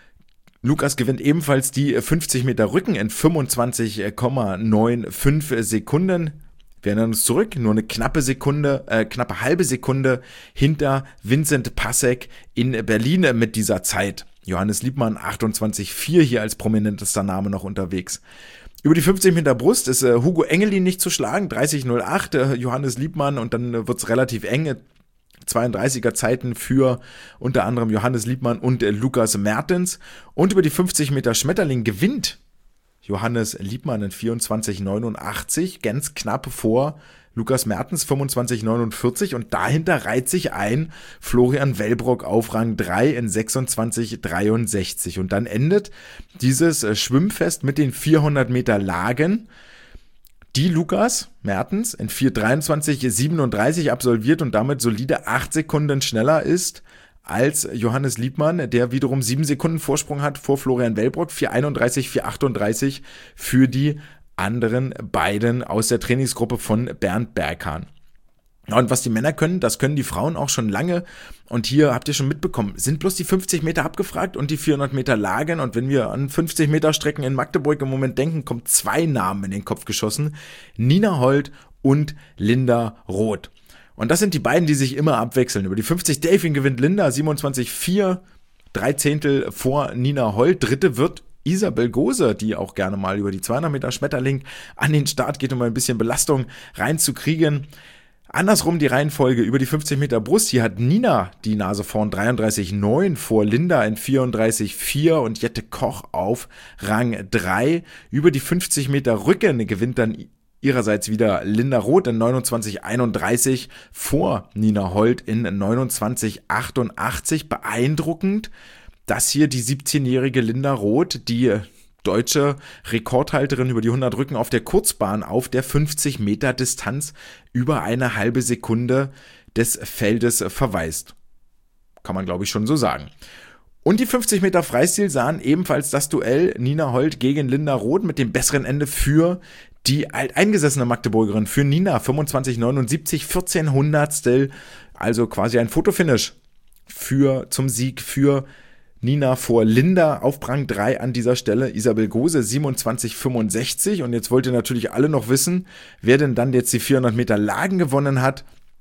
Lukas gewinnt ebenfalls die fünfzig Meter Rücken in fünfundzwanzig Komma fünfundneunzig Sekunden. Wir erinnern uns zurück, nur eine knappe Sekunde, äh, knappe halbe Sekunde hinter Vincent Passek in Berlin mit dieser Zeit. Johannes Liebmann achtundzwanzig Komma vier hier als prominentester Name noch unterwegs. Über die fünfzig Meter Brust ist äh, Hugo Engelin nicht zu schlagen, dreißig Komma null acht, äh, Johannes Liebmann, und dann äh, wird es relativ eng. zweiunddreißiger Zeiten für unter anderem Johannes Liebmann und äh, Lukas Mertens. Und über die fünfzig Meter Schmetterling gewinnt Johannes Liebmann in vierundzwanzig Komma neunundachtzig, ganz knapp vor Lukas Mertens fünfundzwanzig Komma neunundvierzig, und dahinter reiht sich ein Florian Wellbrock auf Rang drei in sechsundzwanzig Komma dreiundsechzig. Und dann endet dieses äh, Schwimmfest mit den vierhundert Meter Lagen, die Lukas Mertens in vier dreiundzwanzig siebenunddreißig absolviert und damit solide acht Sekunden schneller ist als Johannes Liebmann, der wiederum sieben Sekunden Vorsprung hat vor Florian Wellbrock, vier einunddreißig, vier achtunddreißig für die anderen beiden aus der Trainingsgruppe von Bernd Berghahn. Und was die Männer können, das können die Frauen auch schon lange. Und hier habt ihr schon mitbekommen, sind bloß die fünfzig Meter abgefragt und die vierhundert Meter Lagen. Und wenn wir an fünfzig Meter Strecken in Magdeburg im Moment denken, kommen zwei Namen in den Kopf geschossen: Nina Holt und Linda Roth. Und das sind die beiden, die sich immer abwechseln. Über die fünfzig Delfin gewinnt Linda siebenundzwanzig Komma vier, drei Zehntel vor Nina Holt. Dritte wird Isabel Gose, die auch gerne mal über die zweihundert Meter Schmetterling an den Start geht, um ein bisschen Belastung reinzukriegen. Andersrum die Reihenfolge: über die fünfzig Meter Brust, hier hat Nina die Nase vorn, dreiunddreißig Komma neun vor Linda in vierunddreißig Komma vier und Jette Koch auf Rang drei. Über die fünfzig Meter Rücken gewinnt dann ihrerseits wieder Linda Roth in neunundzwanzig Komma einunddreißig vor Nina Holt in neunundzwanzig Komma achtundachtzig. Beeindruckend, dass hier die siebzehnjährige Linda Roth, die deutsche Rekordhalterin über die hundert Rücken auf der Kurzbahn, auf der fünfzig Meter Distanz über eine halbe Sekunde des Feldes verweist. Kann man, glaube ich, schon so sagen. Und die fünfzig Meter Freistil sahen ebenfalls das Duell Nina Holt gegen Linda Roth mit dem besseren Ende für die alteingesessene Magdeburgerin, für Nina. fünfundzwanzig Komma neunundsiebzig, vierzehn Hundertstel, also quasi ein Fotofinish für, zum Sieg für Nina vor Linda auf Rang drei an dieser Stelle. Isabel Gose siebenundzwanzig Komma fünfundsechzig. Und jetzt wollt ihr natürlich alle noch wissen, wer denn dann jetzt die vierhundert Meter Lagen gewonnen hat.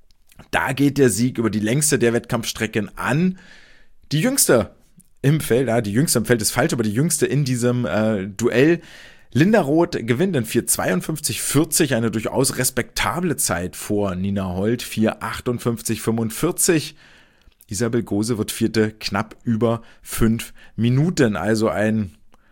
Da geht der Sieg über die längste der Wettkampfstrecken an die jüngste im Feld. Ja, die jüngste im Feld ist falsch, aber die jüngste in diesem äh, Duell. Linda Roth gewinnt in vier zweiundfünfzig vierzig, eine durchaus respektable Zeit vor Nina Holt, vier achtundfünfzig fünfundvierzig. Isabel Gose wird vierte, knapp über fünf Minuten. Also ein,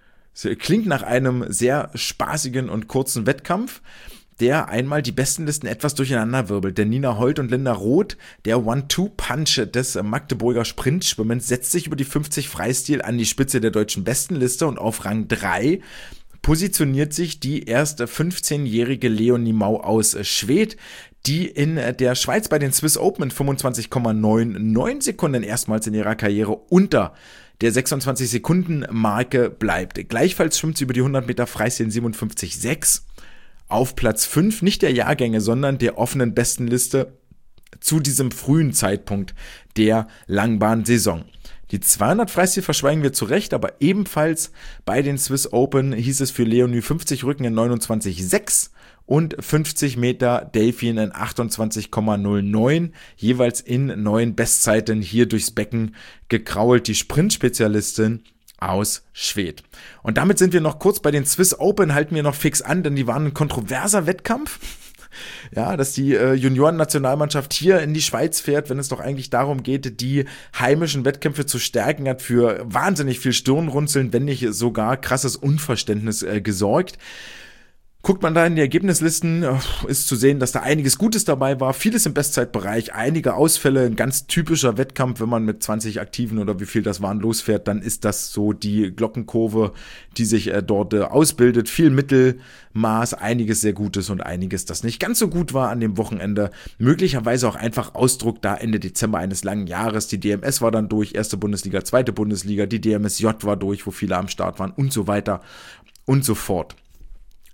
klingt nach einem sehr spaßigen und kurzen Wettkampf, der einmal die Bestenlisten etwas durcheinander wirbelt. Denn Nina Holt und Linda Roth, der One-Two-Punch des Magdeburger Sprintschwimmens, setzt sich über die fünfzig Freistil an die Spitze der deutschen Bestenliste, und auf Rang drei positioniert sich die erste fünfzehnjährige Leonie Mau aus Schwedt, die in der Schweiz bei den Swiss Open in fünfundzwanzig Komma neunundneunzig Sekunden erstmals in ihrer Karriere unter der sechsundzwanzig Sekunden Marke bleibt. Gleichfalls schwimmt sie über die hundert Meter Freistil in siebenundfünfzig Komma sechs auf Platz fünf, nicht der Jahrgänge, sondern der offenen Bestenliste zu diesem frühen Zeitpunkt der Langbahn-Saison. Die zweihundert Freistil verschweigen wir zu Recht, aber ebenfalls bei den Swiss Open hieß es für Leonie fünfzig Rücken in neunundzwanzig Komma sechs und fünfzig Meter Delfin in achtundzwanzig Komma null neun, jeweils in neuen Bestzeiten hier durchs Becken gekrault, die Sprintspezialistin aus Schwedt. Und damit sind wir noch kurz bei den Swiss Open, halten wir noch fix an, denn die waren ein kontroverser Wettkampf. Ja, dass die äh, Junioren-Nationalmannschaft hier in die Schweiz fährt, wenn es doch eigentlich darum geht, die heimischen Wettkämpfe zu stärken, hat für wahnsinnig viel Stirnrunzeln, wenn nicht sogar krasses Unverständnis äh, gesorgt. Guckt man da in die Ergebnislisten, ist zu sehen, dass da einiges Gutes dabei war, vieles im Bestzeitbereich, einige Ausfälle, ein ganz typischer Wettkampf, wenn man mit zwanzig Aktiven oder wie viel das waren losfährt, dann ist das so die Glockenkurve, die sich äh, dort äh, ausbildet, viel Mittelmaß, einiges sehr Gutes und einiges, das nicht ganz so gut war an dem Wochenende, möglicherweise auch einfach Ausdruck da Ende Dezember eines langen Jahres, die D M S war dann durch, erste Bundesliga, zweite Bundesliga, die D M S J war durch, wo viele am Start waren und so weiter und so fort.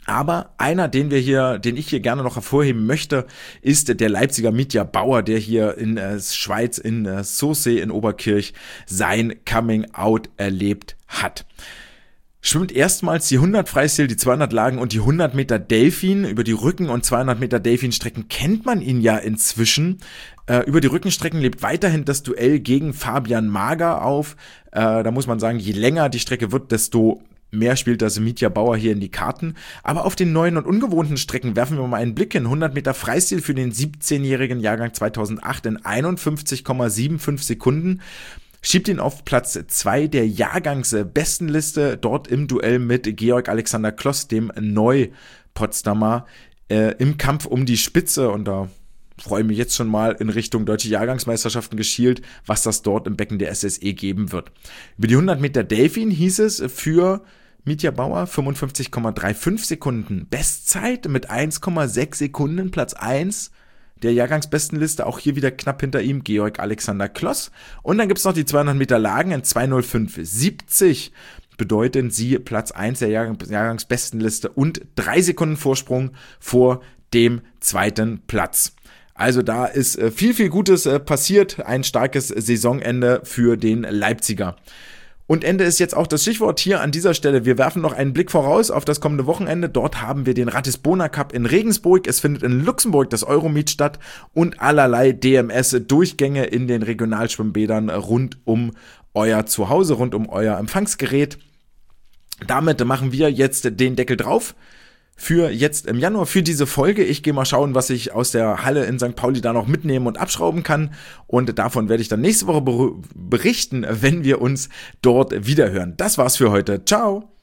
Aber einer, den wir hier, den ich hier gerne noch hervorheben möchte, ist der Leipziger Mitja Bauer, der hier in äh, Schweiz, in äh, Sursee in Oberkirch sein Coming-out erlebt hat. Schwimmt erstmals die hundert Freistil, die zweihundert Lagen und die hundert Meter Delfin. Über die Rücken- und zweihundert Meter Delfinstrecken kennt man ihn ja inzwischen. Äh, über die Rückenstrecken lebt weiterhin das Duell gegen Fabian Mager auf. Äh, da muss man sagen, je länger die Strecke wird, desto mehr spielt das Mitja Bauer hier in die Karten. Aber auf den neuen und ungewohnten Strecken werfen wir mal einen Blick hin. hundert Meter Freistil für den siebzehnjährigen Jahrgang zweitausendacht in einundfünfzig Komma fünfundsiebzig Sekunden. Schiebt ihn auf Platz zwei der Jahrgangsbestenliste, dort im Duell mit Georg Alexander Kloss, dem Neu-Potsdamer, äh, im Kampf um die Spitze. Und da freue ich mich jetzt schon mal in Richtung Deutsche Jahrgangsmeisterschaften geschielt, was das dort im Becken der S S E geben wird. Über die hundert Meter Delfin hieß es für Mitja Bauer fünfundfünfzig Komma fünfunddreißig Sekunden. Bestzeit mit eins Komma sechs Sekunden, Platz eins der Jahrgangsbestenliste, auch hier wieder knapp hinter ihm Georg Alexander Kloss. Und dann gibt's noch die zweihundert Meter Lagen in zwei null fünf siebzig, bedeuten sie Platz eins der Jahrgang, Jahrgangsbestenliste und drei Sekunden Vorsprung vor dem zweiten Platz. Also da ist äh, viel, viel Gutes äh, passiert, ein starkes Saisonende für den Leipziger. Und Ende ist jetzt auch das Stichwort hier an dieser Stelle. Wir werfen noch einen Blick voraus auf das kommende Wochenende. Dort haben wir den Ratisbona Cup in Regensburg. Es findet in Luxemburg das Euromeet statt und allerlei D M S-Durchgänge in den Regionalschwimmbädern rund um euer Zuhause, rund um euer Empfangsgerät. Damit machen wir jetzt den Deckel drauf für jetzt im Januar, für diese Folge. Ich gehe mal schauen, was ich aus der Halle in Sankt Pauli da noch mitnehmen und abschrauben kann. Und davon werde ich dann nächste Woche ber- berichten, wenn wir uns dort wiederhören. Das war's für heute. Ciao!